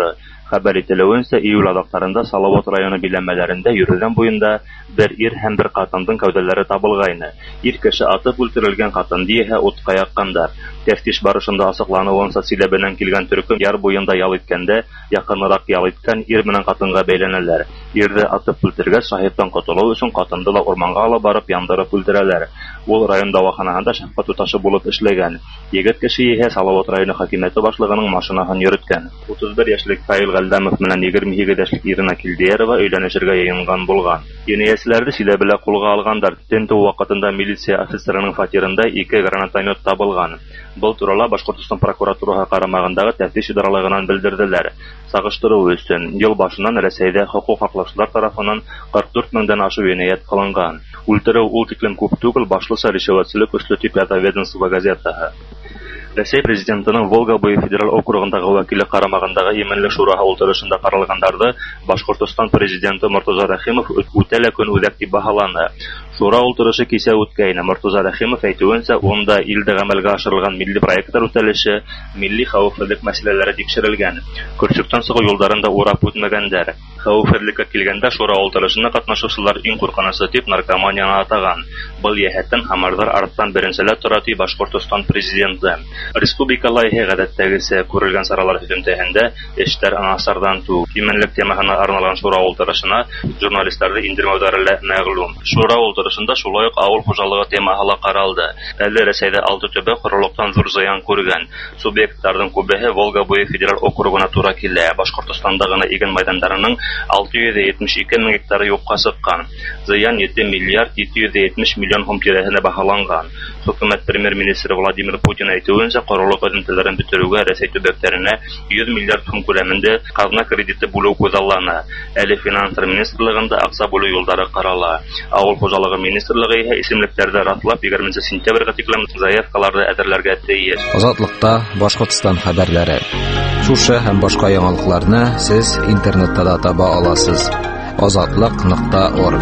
Хәбәр ителүенчә, июль аҙаҡтарында Салауат районы биләмәләрендә йөрөгән буйында бер ир һәм бер ҡатындың кәүҙәләре табылғайны. Ир кеше атып үлтерелгән, ҡатын диһә утҡа яҡҡандар. Тәфтиш барышында асыҡланыуынса, Силәбенән килгән төркөм яр буйында ял иткәндә, яҡыныраҡ ял иткән ир менән ҡатынға бәйләнәләр. Ирҙе атып үлтергәс, шаһиттан ҡотолоу өсөн ҡатынды ла урманға алып барып яндырып үлтерәләр. Ул район дауаханаһында шәфҡәт туташы булып эшләгән. Егет кеше иһә Салауат районы хакимиәте башлығының машинаһын йөрөткән. утыз бер йәшлек Фаил Ғәлдәмов менән егерме һигеҙ йәшлек Ирина Килдиярова өйләнешергә йыйынған булған. Енәйәтселәрҙе Силәбелә ҡулға алғандар. Тентеү ваҡытында милиция офицерының фатирында ике гранатомет табылған. Был турала Башҡортостан прокуратураһы ҡарамағындағы тәфтиш идаралығынан белдерҙеләр. Сағыштырыу өсөн йыл башынан Рәсәйҙә хоҡуҡ һаҡлаусылар тарафынан ҡырҡ дүрт меңдән ашыу енәйәт ҡылынған. Үлтереү ул тиклем күп түгел, башлыса ришүәтселек өслө, тип ята ведомство газетаһы. Рәсәй президентының Волга буйы федераль округындағы вәкиле ҡарамағындағы Именлек шураһы ултырышында ҡаралғандарҙы Башҡортостан президенты Мортаза Рәхимов үтә лә көн үҙәк тип баһаланы. Шура ултырышы кисә үткәйне. Мортаза Рәхимов әйтеүенсә, унда илдә ғәмәлгә ашырылған милли проекттар үтәлеше, милли хәүефһеҙлек мәсьәләләре тикшерелгән. Көрсөктән сығыу юлдарында урап үтмәгәндәр. Хәүефһеҙлеккә килгәндә шура ултырышына ҡатнашыусылар иң ҡурҡынысы тип наркоманияны атаған. Был йәһәттән Хамардар арттан беренселә тора, ти Башҡортостан президенты. Республикала иһә ғәҙәттәгесә күрелгән саралар һөҙөмтәһендә эштәр насарҙан түгел. Именлек темаһына арналған шура ултырышына журналистарҙы индермәүҙәре лә мәғлүм. Шура ултырышында шулай уҡ ауыл хужалығы темаһы ла ҡаралды. Әле Рәсәйҙә алты төбәк ҡоролоҡтан ҙур зыян күргән. Субъекттарҙың күбеһе Волга буйы федераль округына тура килә. Башҡортостанда ғына иген майҙандарының алты йөҙ етмеш ике мең гектары юҡҡа сыҡҡан. Зыян ете миллиард ете йөҙ етмеш миллион һум тирәһенә баһаланған. Хөкүмәт премьер-министры Владимир Путин әйтеүенсә, ҡоролоҡ һөҙөмтәләрен бөтөрөүгә Рәсәй төбәктәренә йөҙ миллиард һум күләмендә ҡаҙна кредиты бүлеү күҙаллана. Әле финанстар министрлығында аҡса бүлеү юлдары ҡарала. Ауыл хужалығы министрлығы иһә исемлектәрҙе раҫлап егерменсе сентябргә тиклем заявкаларҙы әҙерләргә тейеш. Азатлыҡта Башҡортостан хәбәрҙәре. Шушы һәм башҡа яңылыҡларны сез интернетта да таба аласыз. азатлык нокта орг.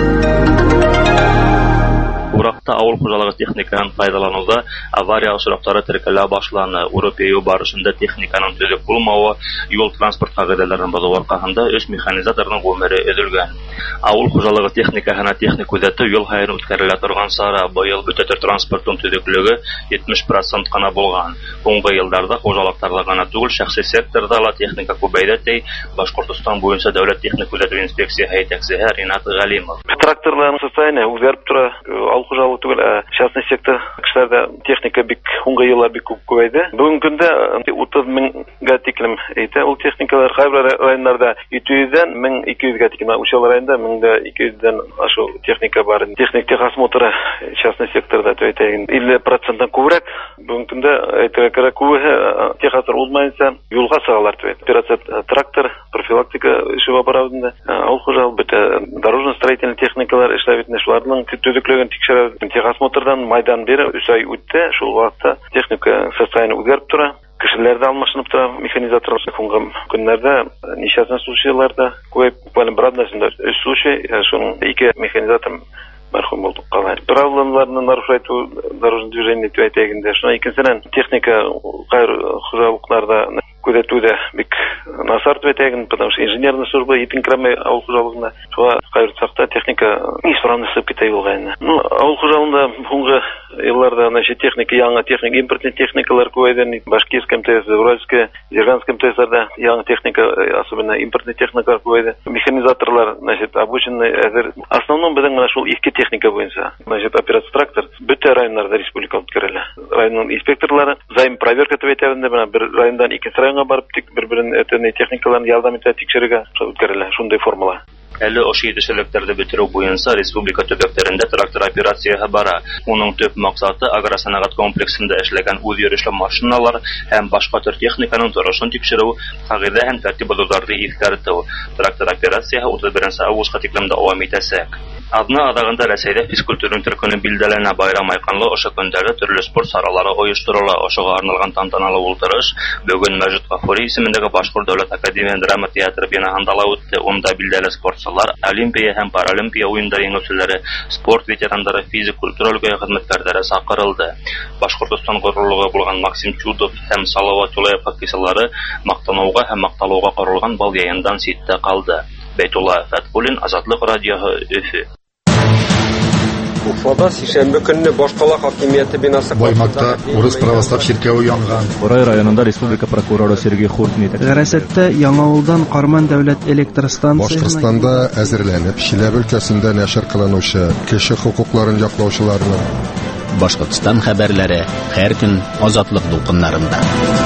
Уракта ауыл хужалығы техникаһын файдаланыуҙа авария осраҡтары теркәлә башланы. Урып йыйыу барышында техниканың төҙөк булмауы, юл транспорт ҡағиҙәләрен боҙоу арҡаһында өс механизаторҙың ғүмере өҙөлгән. Ауыл хужалығы техникаһына техник күҙәтеү йыл һайын үткәрелә торған сара. Быйыл бөтә төр транспорттың төҙөклөгө етмеш процент ҡына булған. Һуңғы йылдарҙа хужалыҡтарҙа ғына түгел, шәхси секторҙа ла техника күбәйҙе, ти Башҡортостан буйынса дәүләт техник күҙәтеү инспекцияһы һәйәтсеһе Ринат Ғәлимов. Тракторларның состояние үҙгәреп тора. Ауыл хужалығы түгел, частный сектор кешеләрҙә техника бик һуңғы йыллар бик күп күбәйҙе. Бөгөнгө көндә утыҙ меңгә тиклем әйтә. Ул техникалар ҡайбер райондарҙа ете йөҙҙән мең ике йөҙгә тиклем, Ушал районында меңдә ике йөҙҙән ашу техника бар. Техник техосмотры частный секторда әйтәйен илле проценттан күберәк. Бөгөнгө көндә әйтергә кәрәк, күбеһе техосмотр узмайынса юлға сығалар. Операция трактор, профилактика эше бара бында. Ауыл хужалығы бөтә дорожно-строительный техникалар эшләп бит, шуларның төҙөклөгөн тикшерә. Техосмотрдан майдан бері үс ай үтте. Шул ваҡытта техника состояние үҙгәреп тора. Кешеләрҙә алмашынып тора, механизаторлар. Һуңғы көннәрҙә несчастный случайларда күп, буквально бер аҙнасында өс случай, шуның ике механизатор мәрхүм булды ҡала. Правилаларны нарушать дорожное движение дип әйтәгәндә, шуның икенсенән техника ҡайыр хужалыҡларҙа күҙәтеүҙә бик насар дип әйтәгән, потому что инженерная служба етинкерәмәй ауыл хужалығына. Шуға ҡайыр саҡта техника исправно сығып китә юлға инде. Ну, ауыл хужалығында һуңғы йылларда значит техника, яңы техника, импортный техникалар күбәйҙе. Башкирская МТС, Уральская, Зерганская МТСларда яңы техника, особенно импортный техникалар күбәйҙе. Механизаторлар, значит, обученный әҙер. Основном беҙҙең менә шул иҫке техника буйынса. Значит, операция трактор бөтә райондарда республика үткәрелә. Районның инспекторлары заим проверка итеп әйтәбеҙ, менә бер райондан икенсе районға барып тик бер-берен әтәне техникаларын ярдәм итә тикшерергә үткәрелә. Шундай формула. Әле ошо етешһеҙлектәрҙе бөтөрөү буйынса республика төбәктәрендә трактор операцияһы бара. Уның төп маҡсаты агросәнәғәт комплексында эшләгән үҙ йөрөшлө машиналар һәм башҡа төр техниканың торошон тикшереү, ҡағиҙә һәм тәртип боҙоуҙарҙы иҫкәртеү. Трактор операцияһы утыҙ беренсе августҡа тиклем дауам итәсәк. Адны адагында Рәсәйдә физкультура төркеме билдәләнә байрам айканлы ошо көндәрдә төрле спорт саралары оештырыла. Ошога арналган тантаналы ултырыш бүген Мәҗит Гафури исемендәге Башкорт дәүләт академия драма театры бинаһында үтте. Унда билдәле спортчылар, Олимпия һәм Паралимпия уеннары җиңүчеләре, спорт ветераннары, физик культура өлкә хезмәткәрләре сакырылды. Башкортстан горурлыгы булган Максим Чудов һәм Салават Юлаев хоккейчылары мактануга һәм макталуга корылган бал яйындан ситтә калды. Бәйтулла Фәткулин, Азатлык радиоһы, Өфе. Уфада сишәмбе көнне Башкала хакимияте бинасы Баймакта урыс православ чиркәве янган. Борай районында республика прокуроры Сергей Хуртин әйтә. Гәрәсәттә Яңавылдан Карман дәүләт электр станциясына Башкортстанда әзерләнеп, Чиләбе өлкәсендә нәшер кылынучы кеше хукукларын яклаучыларны. Башкортстан хәбәрләре һәр көн Азатлык дулкыннарында.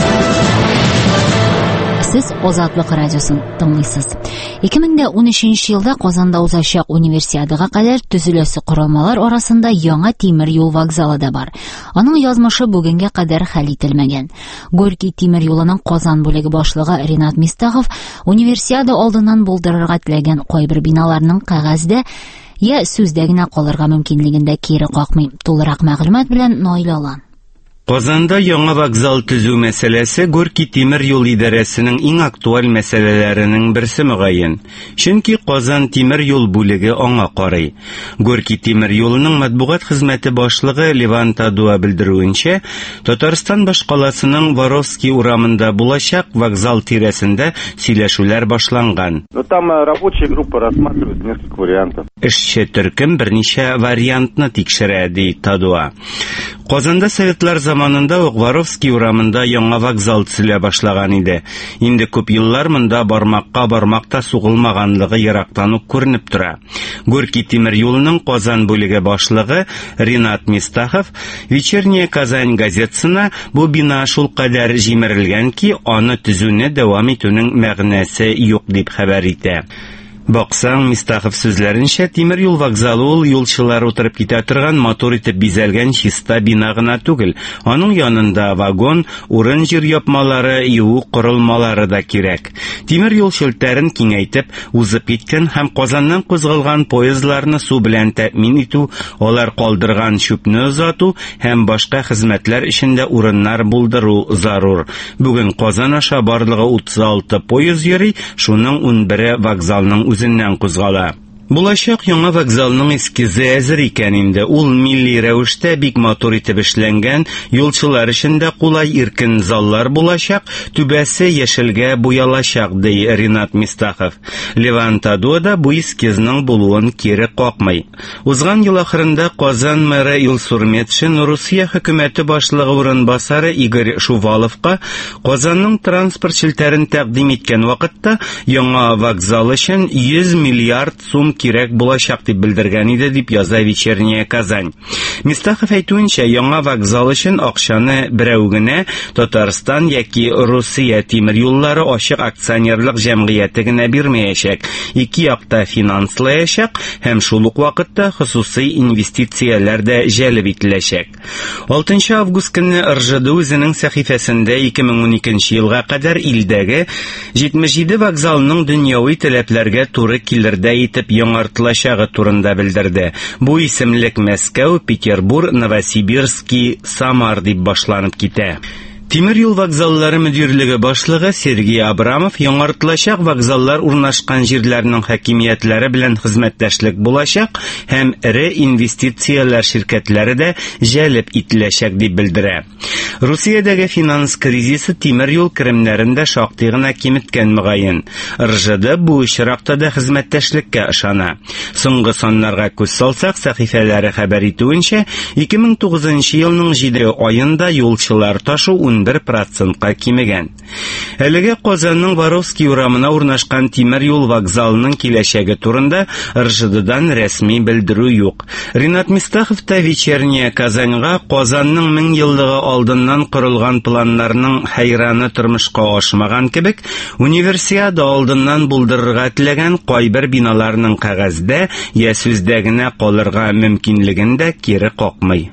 Сез Азатлык радиосын тыңлыйсыз. ике мең ун өченче елда Казанда узачак универсиадага кадәр төзеләсе корылмалар арасында яңа тимер юл вокзалы да бар. Аның язмышы бүгенгә кадәр хәл ителмәгән. Горький тимер юлының Казан бүлеге башлыгы Ринат Мистахов универсиада алдыннан булдырырга теләгән кайбер биналарның кәгазьдә я сүздә генә калырга мөмкинлегендә кире какмый. Тулырак мәгълүмат белән Наил Алан. Казанда яңа вокзал төзү мәсьәләсе Горький тимер юл идарәсенең иң актуаль мәсьәләләренең берсе мөгаен. Чөнки Казан тимер юл бүлеге аңа карый. Горький тимер юлының матбугат хезмәте башлыгы Леван Тадуа белдерүенчә, Татарстан башкаласының Воровский урамында булачак вокзал тирәсендә сөйләшүләр башланган. Там рабочая группа рассматривает несколько вариантов. Эшче төркем берничә вариантны тикшерә, ди Тадуа. Казанда советлар заманында ук Воровский урамында яңа вокзал төзелә башлаган иде. Инде күп еллар монда бармакка бармакта сугылмаганлыгы ерактан ук күренеп тора. Горький тимер юлының Казан бүлеге башлыгы Ринат Мистахов Вечерняя Казань газетасына бу бина шул кадәр җимерелгән ки, аны төзүне дәвам итүнең мәгънәсе юк дип хәбәр итә. Баксаң, Мистахов сүзләренчә, тимер юл вокзалы ул юлчылар утырып китә торган мотор итеп бизәлгән чиста бина гына түгел. Аның янында вагон, урын җир япмалары, юу корылмалары да кирәк. Тимер юл шелтәрен киңәйтеп, узып киткән һәм Казаннан кузгалган поездларны су белән тәэмин итү, алар калдырган чүпне озату һәм башка хезмәтләр эчендә урыннар булдыру зарур. Бүген Казан аша барлыгы утыз алты поезд йөри, шуның ун бире вокзалның үзеннән кузгала. Булачак яңа вокзалның эскизе әзер икән инде. Ул милли рәвештә бик матур итеп эшләнгән, юлчылар өчен дә кулай иркен заллар булачак, түбәсе яшелгә буялачак, ди Ринат Мистахов. Леван Тадуа бу эскизның булуын кире какмый. Узган ел ахырында Казан мэры Илсур Метшин Русия хөкүмәте башлыгы урынбасары Игорь Шуваловка Казанның транспорт шелтәрен тәкъдим иткән вакытта яңа вокзал өчен йөз миллиард сум кирәк булачак дип белдергән иде, дип яза Вечерняя Казань. Мистахов әйтүенчә, яңа вокзал өчен акчаны берәү генә Татарстан яки Русия тимер юллары ачык акционерлык җәмгыяте генә бирмәячәк. Ике якта финанслаячак һәм шул ук вакытта хосусый инвестицияләр дә җәлеп ителәчәк. алтынчы август көнне эр жэ дэ үзенең сәхифәсендә ике мең ун икенче елга кадәр илдәге җитмеш җиде вокзалның дөньяви таләпләргә туры килердә итеп яңартылачагы турында белдерде. Бу исемлек Мәскәү, Петербург, Новосибирский, Самар дип башланып китә. Тимер юл вокзаллары мөдирлеге башлыгы Сергей Абрамов яңартылачак вокзаллар урнашкан җирләрнең хакимиятләре белән хезмәттәшлек булачак һәм эре инвестицияләр ширкәтләре дә җәлеп ителәчәк дип белдерә. Русиядәге финанс кризисы тимер юл керемнәрендә шактый гына киметкән мөгаен. эр жэ дэ бу очракта да хезмәттәшлеккә ышана. Соңгы саннарга күз салсак, сәхифәләре хәбәр итүенчә, ике мең тугызынчы елның җиде аенда юлчылар ташу ун бер процентка кимегән. Әлегә Казанның Воровский урамына урнашкан тимер юл вокзалының киләчәге турында эр жэ дэдан рәсми белдерү юк. Ринат Мистахов та Вечерняя Казаньга Казанның мең еллыгы алдыннан корылган планнарның хайраны тормышка ашмаган кебек, универсиада алдыннан булдырырга теләгән кайбер биналарның кәгазьдә я сүздә генә калырга мөмкинлеген дә кире какмый.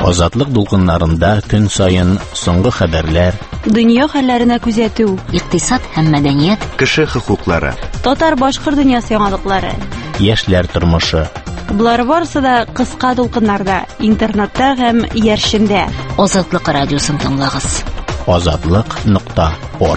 Азатлык дулкыннарында көн сайын соңгы хәбәрләр, дөнья хәлләренә күзәтү, икътисад һәм мәдәният, кеше хокуклары, татар-башкорт дөньясы яңалыклары, яшьләр тормышы. Булар барысы да кыска дулкыннарда, интернетта һәм яршендә. Азатлык радиосын тыңлагыз. азатлык нокта орг.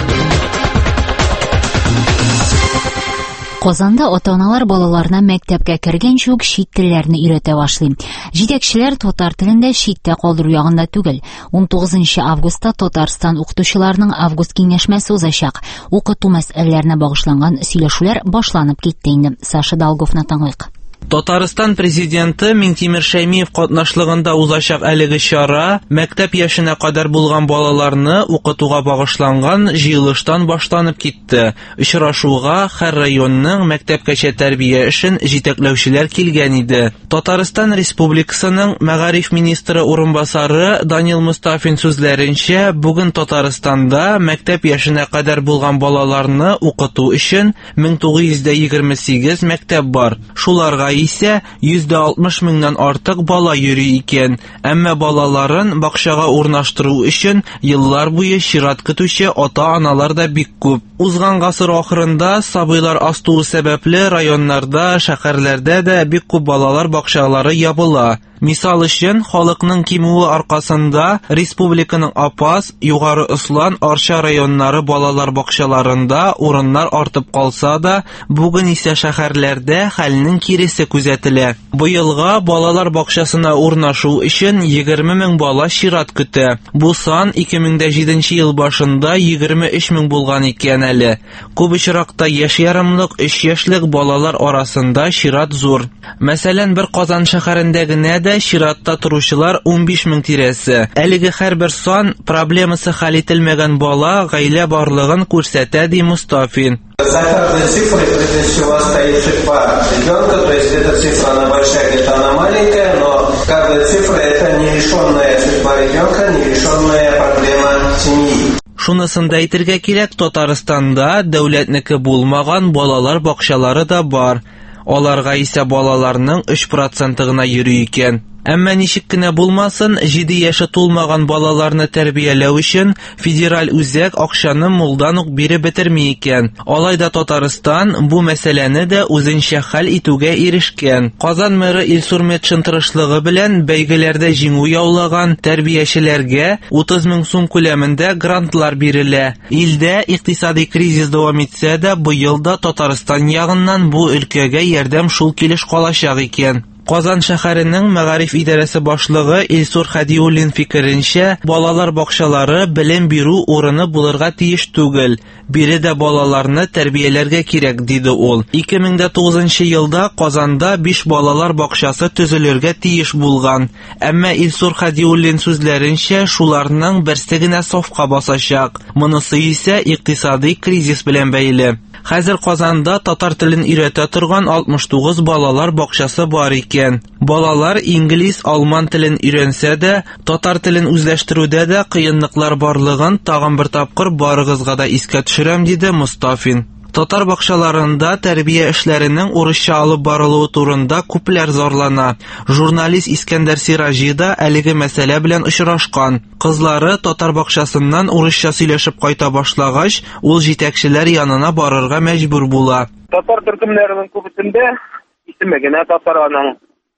Казанда ата-аналар балаларына мәктәпкә кергәнче үк чит телләрне өйрәтә башлый. Җитәкчеләр татар телендә читтә калдыру ягында түгел. он тугызынчы августта Татарстан укытучыларының август киңәшмәсе узачак. Укыту мәсьәләләренә багышланган сөйләшүләр башланып китте инде. Саша Долговны тыңлыйк. Татарстан президенты Минтимер Шәймиев катнашлыгында узачак әлеге чара мәктәп яшенә кадәр булган балаларны укытуга багышланган җыелыштан башланып китте. Очрашуга һәр районның мәктәпкәчә тәрбия эшен җитәкләүчеләр килгән иде. Татарстан Республикасының мәгариф министры урынбасары Данил Мустафин сүзләренчә, бүген Татарстанда мәктәп яшенә кадәр булган балаларны укыту өчен мең тугыз йөз егерме сигез мәктәп бар. Шуларга исә йөз алтмыш меңнән артык бала йөри икән. Әмма балаларын бакчага урнаштыру өчен еллар буе чират көтүче ата-аналар да бик күп. Узган гасыр ахырында сабыйлар астуы сәбәпле районнарда, шәһәрләрдә дә бик күп балалар бакчалары ябыла. Мисал өчен, халыкның кимүе аркасында республиканың Апас, Югары Ыслан, Арча районнары балалар бакчаларында урыннар артып калса да, бүген исә шәһәрләрдә хәлнең киресе күзәтелә. Быелга балалар бакчасына урнашу өчен егерме мең бала чират көтә. Бу сан ике мең җиденче ел башында егерме өч мең булган икән әле. Күп очракта яшь ярымлык, өч яшьлек балалар арасында чират зур. Мәсәлән, бер Казан шәһәрендә генә дә чиратта торучылар ун биш мең тирәсе. Әлеге һәрбер сан проблемасы хәл ителмәгән бала гаилә барлыгын күрсәтә, ди Мустафин. За каждой цифрой прежде всего стоит судьба ребенка, то есть эта цифра она большая, где-то она маленькая, но каждая цифра это нерешенная судьба ребенка, нерешенная проблема семьи. Шунысын да әйтергә кирәк, Татарстанда дәүләтнеке булмаган балалар бакчалары да бар. Аларга исә балаларның өч проценты гына йөри икән. Әмма ничек кенә булмасын, җиде яше тулмаган балаларны тәрбияләү өчен федераль үзәк акчаны мулдан ук биреп бетерми икән. Алайда Татарстан бу мәсьәләне дә үзенчә хәл итүгә ирешкән. Казан мэры Илсур Метшин тырышлыгы белән бәйгеләрдә җиңү яулаган тәрбиячеләргә утыз мең сум күләмендә грантлар бирелә. Илдә икътисади кризис дәвам итсә дә, быел да Татарстан ягыннан бу өлкәгә ярдәм шул килеш калачак икән. Казан шәһәренең мәгариф идарәсе башлыгы Илсур Хәдиуллин фикеренчә, балалар бакчалары белем бирү урыны булырга тиеш түгел. Биредә балаларны тәрбияләргә кирәк, диде ул. ике мең тугызынчы елда Казанда биш балалар бакчасы төзелергә тиеш булган. Әмма Илсур Хәдиуллин сүзләренчә, шуларның берсе генә сафка басачак. Монысы исә икътисади кризис белән бәйле. Хәзер Казанда татар телен өйрәтә торган алтмыш тугыз балалар бакчасы бар икән. Балалар инглиз, алман телен өйрәнсә дә, татар телен үзләштерүдә дә кыенлыклар барлыгын тагын бер тапкыр барыгызга да искә төшерәм, диде Мустафин. Татар бакчаларында тәрбия эшләренең урысча алып барылуы турында күпләр зарлана. Журналист Искәндәр Сиражи да әлеге мәсьәлә белән очрашкан. Кызлары татар бакчасыннан урысча сөйләшеп кайта башлагач, ул җитәкчеләр янына барырга мәҗбүр була. Татар төркемнәренең күбесендә исеме генә татарның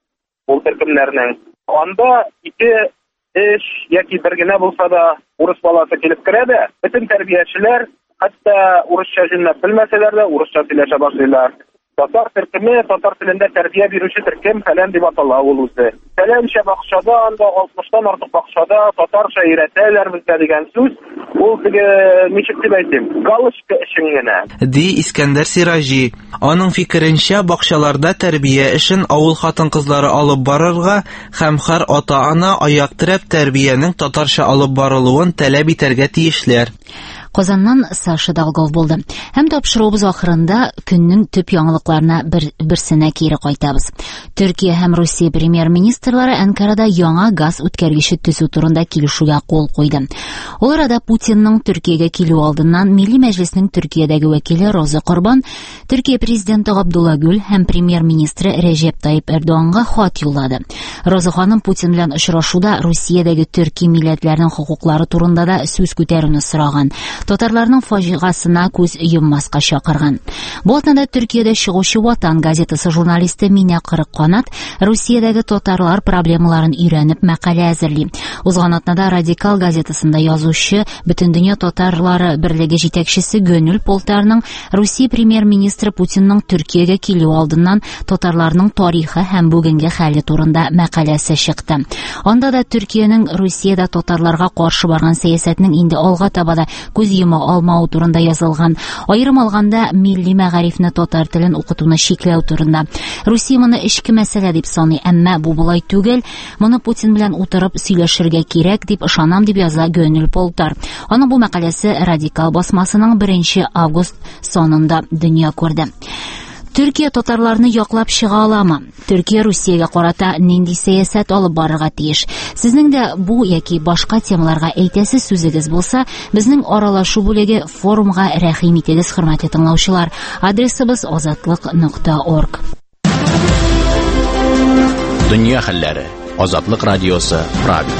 ул төркемнәрнең. Анда ике эш яки бер генә булса да урыс баласы килеп керә дә, бөтен тәрбиячеләр hatta урысча җиннәп белмәсәләр дә урысча сөйләшә башлыйлар. Татар төркеме, татар телендә тәрбия бирүче төркем фәлән дип атала ул үзе. Фәләнчә бакчада, анда алтмыштан артык бакчада татарча өйрәтәләр безгә дигән сүз, ул теге ничек дип әйтим, галочка өчен генә. Ди Искәндәр Сиражи. Аның фикеренчә, бакчаларда тәрбия эшен авыл хатын-кызлары алып барырга һәм һәр ата-ана аяк терәп тәрбиянең татарча алып барылуын таләп итәргә тиешләр. Казаннан Саша Долгов булды. Һәм тапшыруыбыз ахырында көннең төп яңалыкларына бер берсенә кире кайтабыз. Төркия һәм Русия премьер-министрлары Анкарада яңа газ үткәргече төзү турында килешүгә кул куйды. Ул арада Путинның Төркиягә килү алдыннан Милли Мәҗлеснең Төркиядәге вәкиле Роза Корбан, Төркия президенты Габдулла Гүл һәм премьер-министры Рәҗәп Таyyip Эрдоганга хат юллады. Роза ханым Путин белән очрашуда Русиядәге төрки милләтләренең хокуклары турында да сүз күтәрүне сораган. Татарларның фаҗигасына күз йоммаска чакырган. Бу атнада Төркиядә чыгучы Ватан газетасы журналисты Миня Кырык Канат Русиядәге татарлар проблемаларын өйрәнеп мәкалә әзерли. Узган атнада Радикал газетасында язучы Бөтендөнья татарлары берлеге җитәкчесе Гönül Полтарның Русия премьер-министры Путинның Төркиягә килү алдыннан татарларның тарихы һәм бүгенге хәле турында мәкаләсе чыкты. Анда да Төркиянең Русиядә татарларга каршы барган сәясәтнең инде алга таба да күз йома алмау турында язылган. Аерым алганда милли мәгарифне татар телен укытуны чикләү турында. Русия моны эчке мәсьәлә дип саный, әмма бу булай түгел. Моны Путин белән утырып сөйләшергә кирәк дип ышанам дип яза Гönül Полтар. Аның бу мәкаләсе Радикал басмасының беренче август сонында дөнья күрде. Төркия татарларны яклап чыга аламы? Төркия Русиягә карата нинди сәясәт алып барырга тиеш? Сезнең дә бу яки башка темаларга әйтәсе сүзегез булса, безнең аралашу бүлеге форумга рәхим итегез, хөрмәтле тыңлаучылар. Адресыбыз азатлык нокта орг. Дөнья хәлләре. Азатлык радиосы, Правда.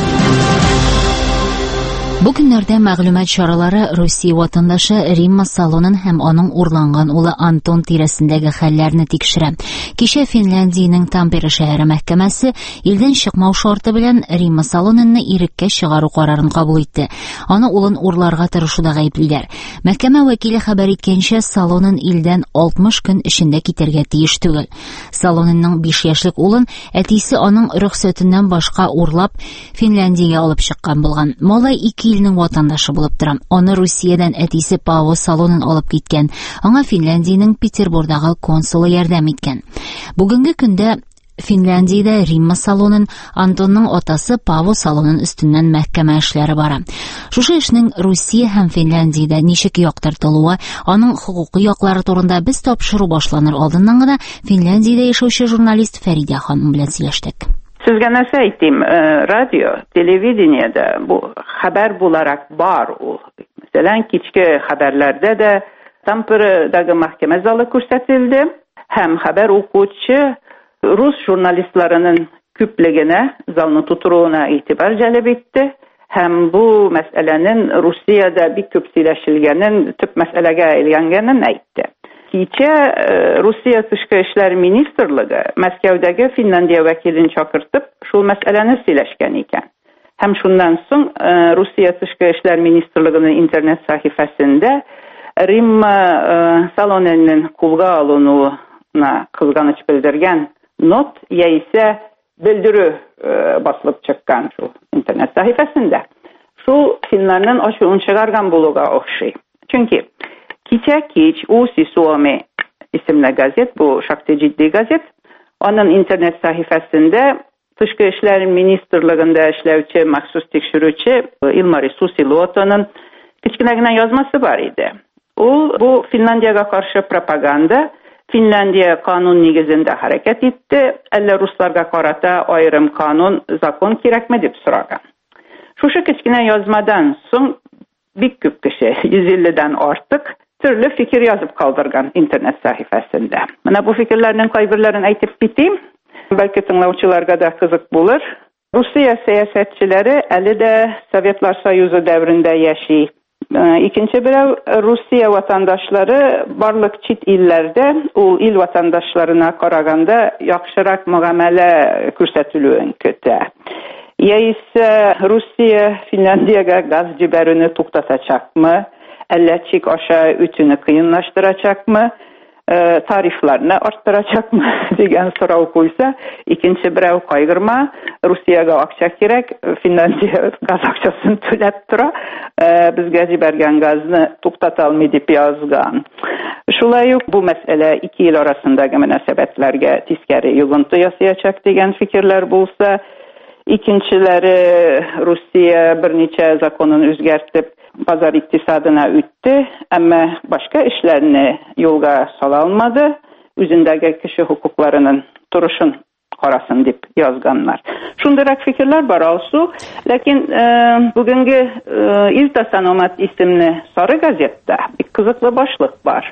Бу көннәрдә мәгълүмат чаралары Русия ватандашы Римма Салонен һәм аның урланган улы Антон тирәсендәге хәлләрне тикшерә. Кичә Финляндиянең Тампере шәһәре мәхкәмәсе илдән чыкмау шарты белән Римма Салоненны иреккә чыгару карарын кабул итте. Аны улын урларга тырышуда гаеплиләр. Мәхкәмә вәкиле хәбәр иткәнчә, Салонен илдән алтмыш көн эчендә китәргә тиеш түгел. Салоненның биш яшьлек улын әтисе аның рөхсәтеннән башка урлап Финляндиягә алып чыккан булган. Малай ике илнең ватандашы булып тора. Аны Русиядән әтисе Павел Салонен алып киткән. Аңа Финляндиянең Петербургдагы консулы ярдәм иткән. Бүгенге көндә Финляндиядә Римма Салонен, Антонның атасы Павел Салонен өстеннән мәхкәмә эшләре бара. Шушы эшнең Русия һәм Финляндиядә ничек яктыртылуы, аның хукукый яклары турында без тапшыру башланыр алдыннан гына Финляндиядә яшәүче журналист Фәридә ханым белән сөйләштек. Сезгә нәрсә әйтим, радио, телевидениедә бу хәбәр буларак бар ул. Мәсәлән, кичке хәбәрләрдә дә Тампередәге мәхкәмә залы күрсәтелде һәм хәбәр укучы рус журналистларының күплегенә залны тутыруына игътибар җәлеп итте һәм бу мәсьәләнең Русиядә бик күп сөйләшелгәнен, төп мәсьәләгә әйләнгәнен әйтте. Кичә Русия Тышкы эшләр министрлыгы Мәскәүдәге Финляндия вәкилен чакыртып, шул мәсьәләне сөйләшкән икән. Һәм шуннан соң Русия Тышкы эшләр министрлыгының интернет сәхифәсендә Римма Салоненның кулга алынуына кызганыч белдергән нот яисә белдерү басылып чыккан шул интернет сәхифәсендә. Шул финнарның ачуын чыгарган булуга охшый. Чөнки Кичә кич Уси Суоми исемле газет, бу шактый җитди газет, аның интернет сәхифәсендә Тышкы эшләр министрлыгында эшләүче махсус тикшерүче Илмари Сусилотоның кичкенә генә язмасы бар иде. Ул бу Финляндиягә каршы пропаганда, Финляндия канун нигезендә хәрәкәт итте, әллә русларга карата аерым канун, закон кирәкме дип сораган. Шушы кичкенә язмадан соң бик күп кеше, йөз илледән артык төрле фикер язып калдырган интернет сәхифәсендә. Менә бу фикерләрнең кайберләрен әйтеп китим. Бәлки тыңлаучыларга да кызык булыр. Русия сәясәтчеләре әле дә Советлар Союзы дәврендә яши. Икенче берәү, Русия ватандашлары барлык чит илләрдә ул ил ватандашларына караганда яхшырак мөгамәлә күрсәтелүен көтә. Яисә Русия Финляндиягә газ җибәрүне туктатачакмы? Әллә чик аша үтүне кыенлаштырачакмы, тарифларны арттырачакмы дигән сорау куйса, икенче берәү кайгырма, Русиягә акча кирәк, Финляндия газ акчасын түләп тора, безгә җибәргән газны туктата алмый дип язган. Шулай ук бу мәсьәлә ике ил арасындагы мөнәсәбәтләргә тискәре йогынты ясаячак дигән фикерләр булса, İkincileri Rusya bir neçə zakonunu özgərtib bazar iktisadına ütdü, ama başka işlerini yolga salalmadı. Üzündəki kişi hukuklarının duruşun qarasın deb yazganlar. Şundarak fikirler var olsu, lakin e, bugünkü e, İzda Sanomat isimli sarı gazetdə bir kızıklı başlık var.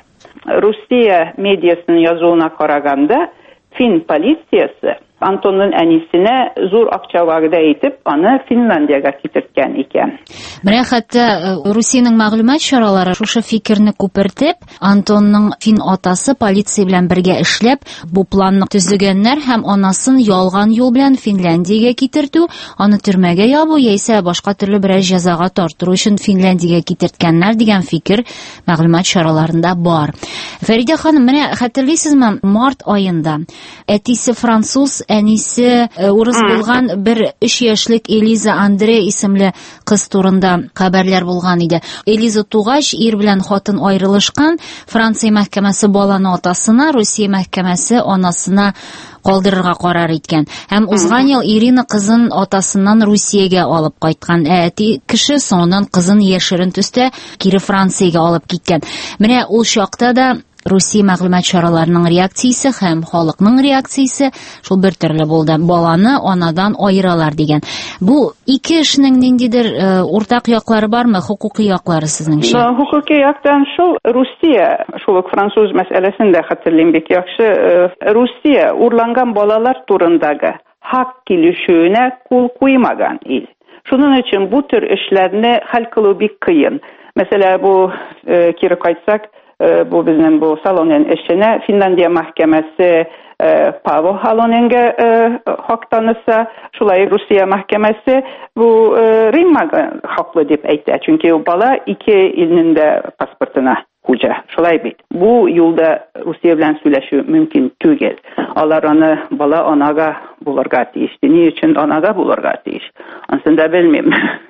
Rusya medyasının yazıuna qaraganda Fin politsiyası Anton'un ənisinə zor akça vaqda etib, onu Finlandiyaga getirtken iken. Менә хәтта Русиянең мәгълүмат чаралары шушы фикерне күпертеп, Антонның Фин атасы полиция белән бергә эшләп, бу планны төзегәннәр һәм анасын ялган юл белән Финляндиягә китертү, аны төрмәгә ябу яисә башка төрле берәр җәзага тартыру өчен Финляндиягә китерткәннәр дигән фикер мәгълүмат чараларында бар. Фәридә ханым, менә хәтерлисезме, март аенда әтисе француз, әнисе урыс булган бер өч яшьлек Элиза Андре исемле кыз турында хәбәрләр булган иде. Элиза тугач, ир белән хатын аерылышкан, Франция мәхкәмәсе баланы атасына, Русия мәхкәмәсе анасына калдырырга карар иткән. Һәм узган ел Ирина кызын атасыннан Русиягә алып кайткан. Әти кеше соңыннан кызын яшерен төстә кире Франциягә алып киткән. Менә ул чакта да Русия мәгълүмат чараларының реакциясе һәм халыкның реакциясе шул бер төрле булды. Баланы анадан аералар дигән. Бу ике эшнең ниндидер уртак яклары бармы, хукукый яклары сезнеңчә? Хукукый яктан шул Русия, шул ук француз мәсьәләсендә хәтерлим бик яхшы, Русия урланган балалар турындагы хак килешүенә кул куймаган ил. Шуның өчен бу төр эшләрне хәл кылу бик кыен. Мәсәлән, бу кире кайтсак, bu bizning bu Salonen ishini Finlandiya mahkamasi Pavo Halonenga haq tanısa, şulay Rusiya mahkamasi bu Rimmaga haqlı deb aytdi. Çünki o bala iki ilinin de pasportuna huca. Şulay bit. Bu yolda Rusiya bilan söyleşü mümkün tügel. Alar onu bala anaga bularga tiyişdi. Niye için anaga bularga tiyiş? Aslında bilmem.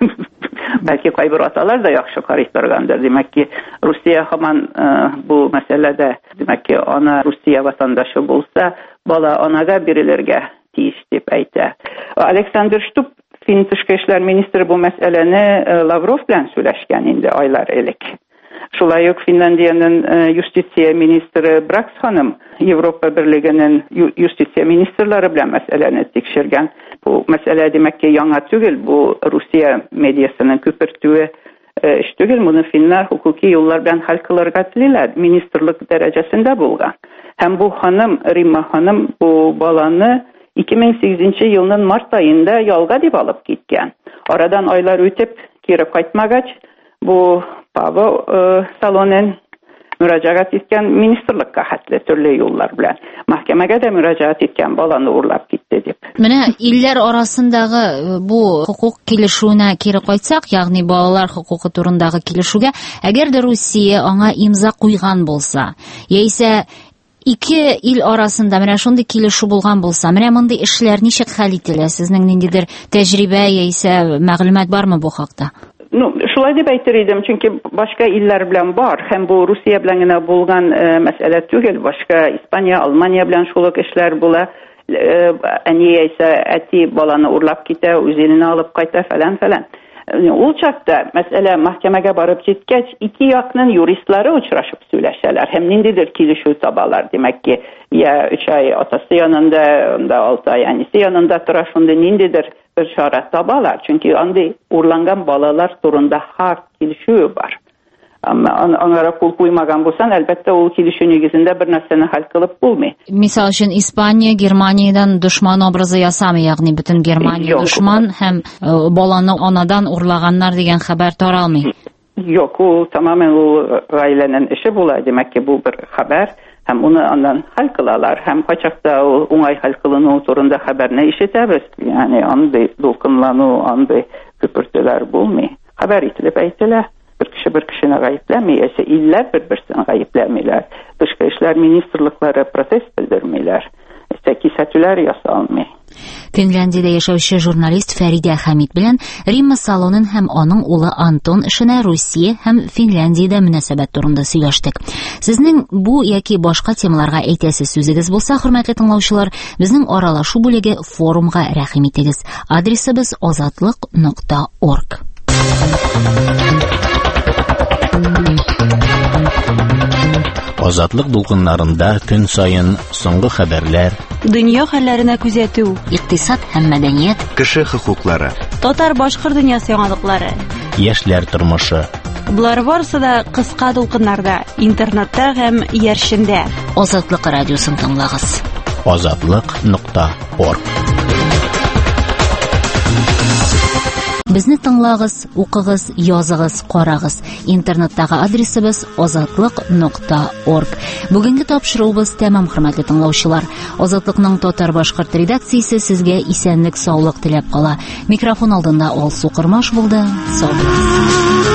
Belki kaybır atalar da yaxşı qarışdırgandır. Demek ki Rusiya hemen e, bu meselede demek ki ana Rusiya vatandaşı bulsa bala anaga birilerge tiyiş dep aytdı. Alexander Stubb Fin Tışkı İşler Ministri bu meseleni e, Lavrov bilan söyleşken indi aylar elik. Şulay yok Finlandiya'nın e, Justitsiya Ministri Brax hanım Avrupa Birliği'nin Justitsiya Ministerleri bilan meseleni tekşirgen. Bu mesele demek ki yana tügül, bu Rusya medyasının köpürtüğü e, iş tügül. Bunu Finler hukuki yollar bilan hal kılarga tililer. Ministerlik derecesinde bulgan. Hem bu hanım, Rimma hanım bu balanı iki bin sekizinci yılının Mart ayında yalga dip alıp gitken. Aradan aylar ötüp kiri kaytmagaç bu Pavo e, Salonen müracaat etken ministerlik kahatlı türlü yollar bilen. Mahkemege de müracaat etken balanı uğurlap gitti dip. Менә илләр арасындагы бу хукук килешүенә кире кайтсак, ягъни балалар хукукы турындагы килешүгә, әгәр дә Русия аңа имза куйган булса, яисә ике ил арасында менә шундый килешү булган булса, менә мондый эшләр ничек хәл ителә? Сезнең ниндидер тәҗрибә яисә мәгълүмат бармы бу хакта? Ну, şulay dep aytır idim, çünkü başka iller bilen var. Hem bu Rusya bilen gene bulgan e, mesele tügel, başka İspanya, Almanya bilen şuluk işler bula. E, Aniye ise eti balanı urlap gite, üzerine alıp kayta falan falan. E, Olçakta mesela mahkemege barıp gitkeç, iki yakının yuristleri uçraşıp söyleşerler. Hem nindidir kilişu tabalar, demek ki ya üç ay atası yanında, onda altı ay annesi yanında tıraşında nindidir bir şarat tabalar. Çünkü andi urlangan balalar turunda hak kilişu var. Ama onlara kul kuymagan bulsan, elbette o kilişu negizinde bir narsani hal kılıp bulmuyor. Misal üçün İspanya Germaniyadan düşman obrazı yasamı, yani bütün Germaniya Yok. düşman, hem e, balanı anadan urlaganlar degen haber taralmıyor. Yok, o tamamen o ailenin işi bula. Demek ki bu bir haber. Hem onu ondan hal kılalar, hem kaçakta o onay hal kılını turunda haberine işitemiz. Yani andı dokunlanı, andı küpürtüler bulmuyor. Haber itilip aytiler. Bir kişi bir kişine gayiplenmiyor. İşte iller bir-birisini gayiplenmiyorlar. Dışkı İşler Ministerlikleri protest bildirmiyorlar. İşte kisatüler yasalmıyor. Финляндиядә яшәүче журналист Фәридә Хәмид белән Римма Салонин һәм аның улы Антон эшенә Русия һәм Финляндиядә мөнәсәбәт турында сөйләштек. Сезнең бу яки башка темаларга әйтәсе сүзегез булса, хөрмәтле тыңлаучылар, безнең аралашу бүлеге форумга рәхим итегез. Адресыбыз азатлык нокта орг. Азатлык дулкыннарында көн сайын соңгы хәбәрләр, дөнья хәлләренә күзәтү, икътисад һәм мәдәният, кеше хокуклары, татар-башкорт дөньясы яңалыклары, яшьләр тормышы. Булар барысы да кыска дулкыннарда, интернетта һәм яршендә. Азатлык радиосын тыңлагыз. азатлык нокта орг. Безне тыңлагыз, укыгыз, языгыз, карагыз. Интернеттагы адресыбыз азатлык нокта орг. Бүгенге тапшыруыбыз тәмам, хөрмәтле тыңлаучылар. Азатлыкның татар-башкорт редакциясе сезгә исәнлек, саулык теләп кала. Микрофон алдында Алсу Кырмаш булды. Сау булыгыз.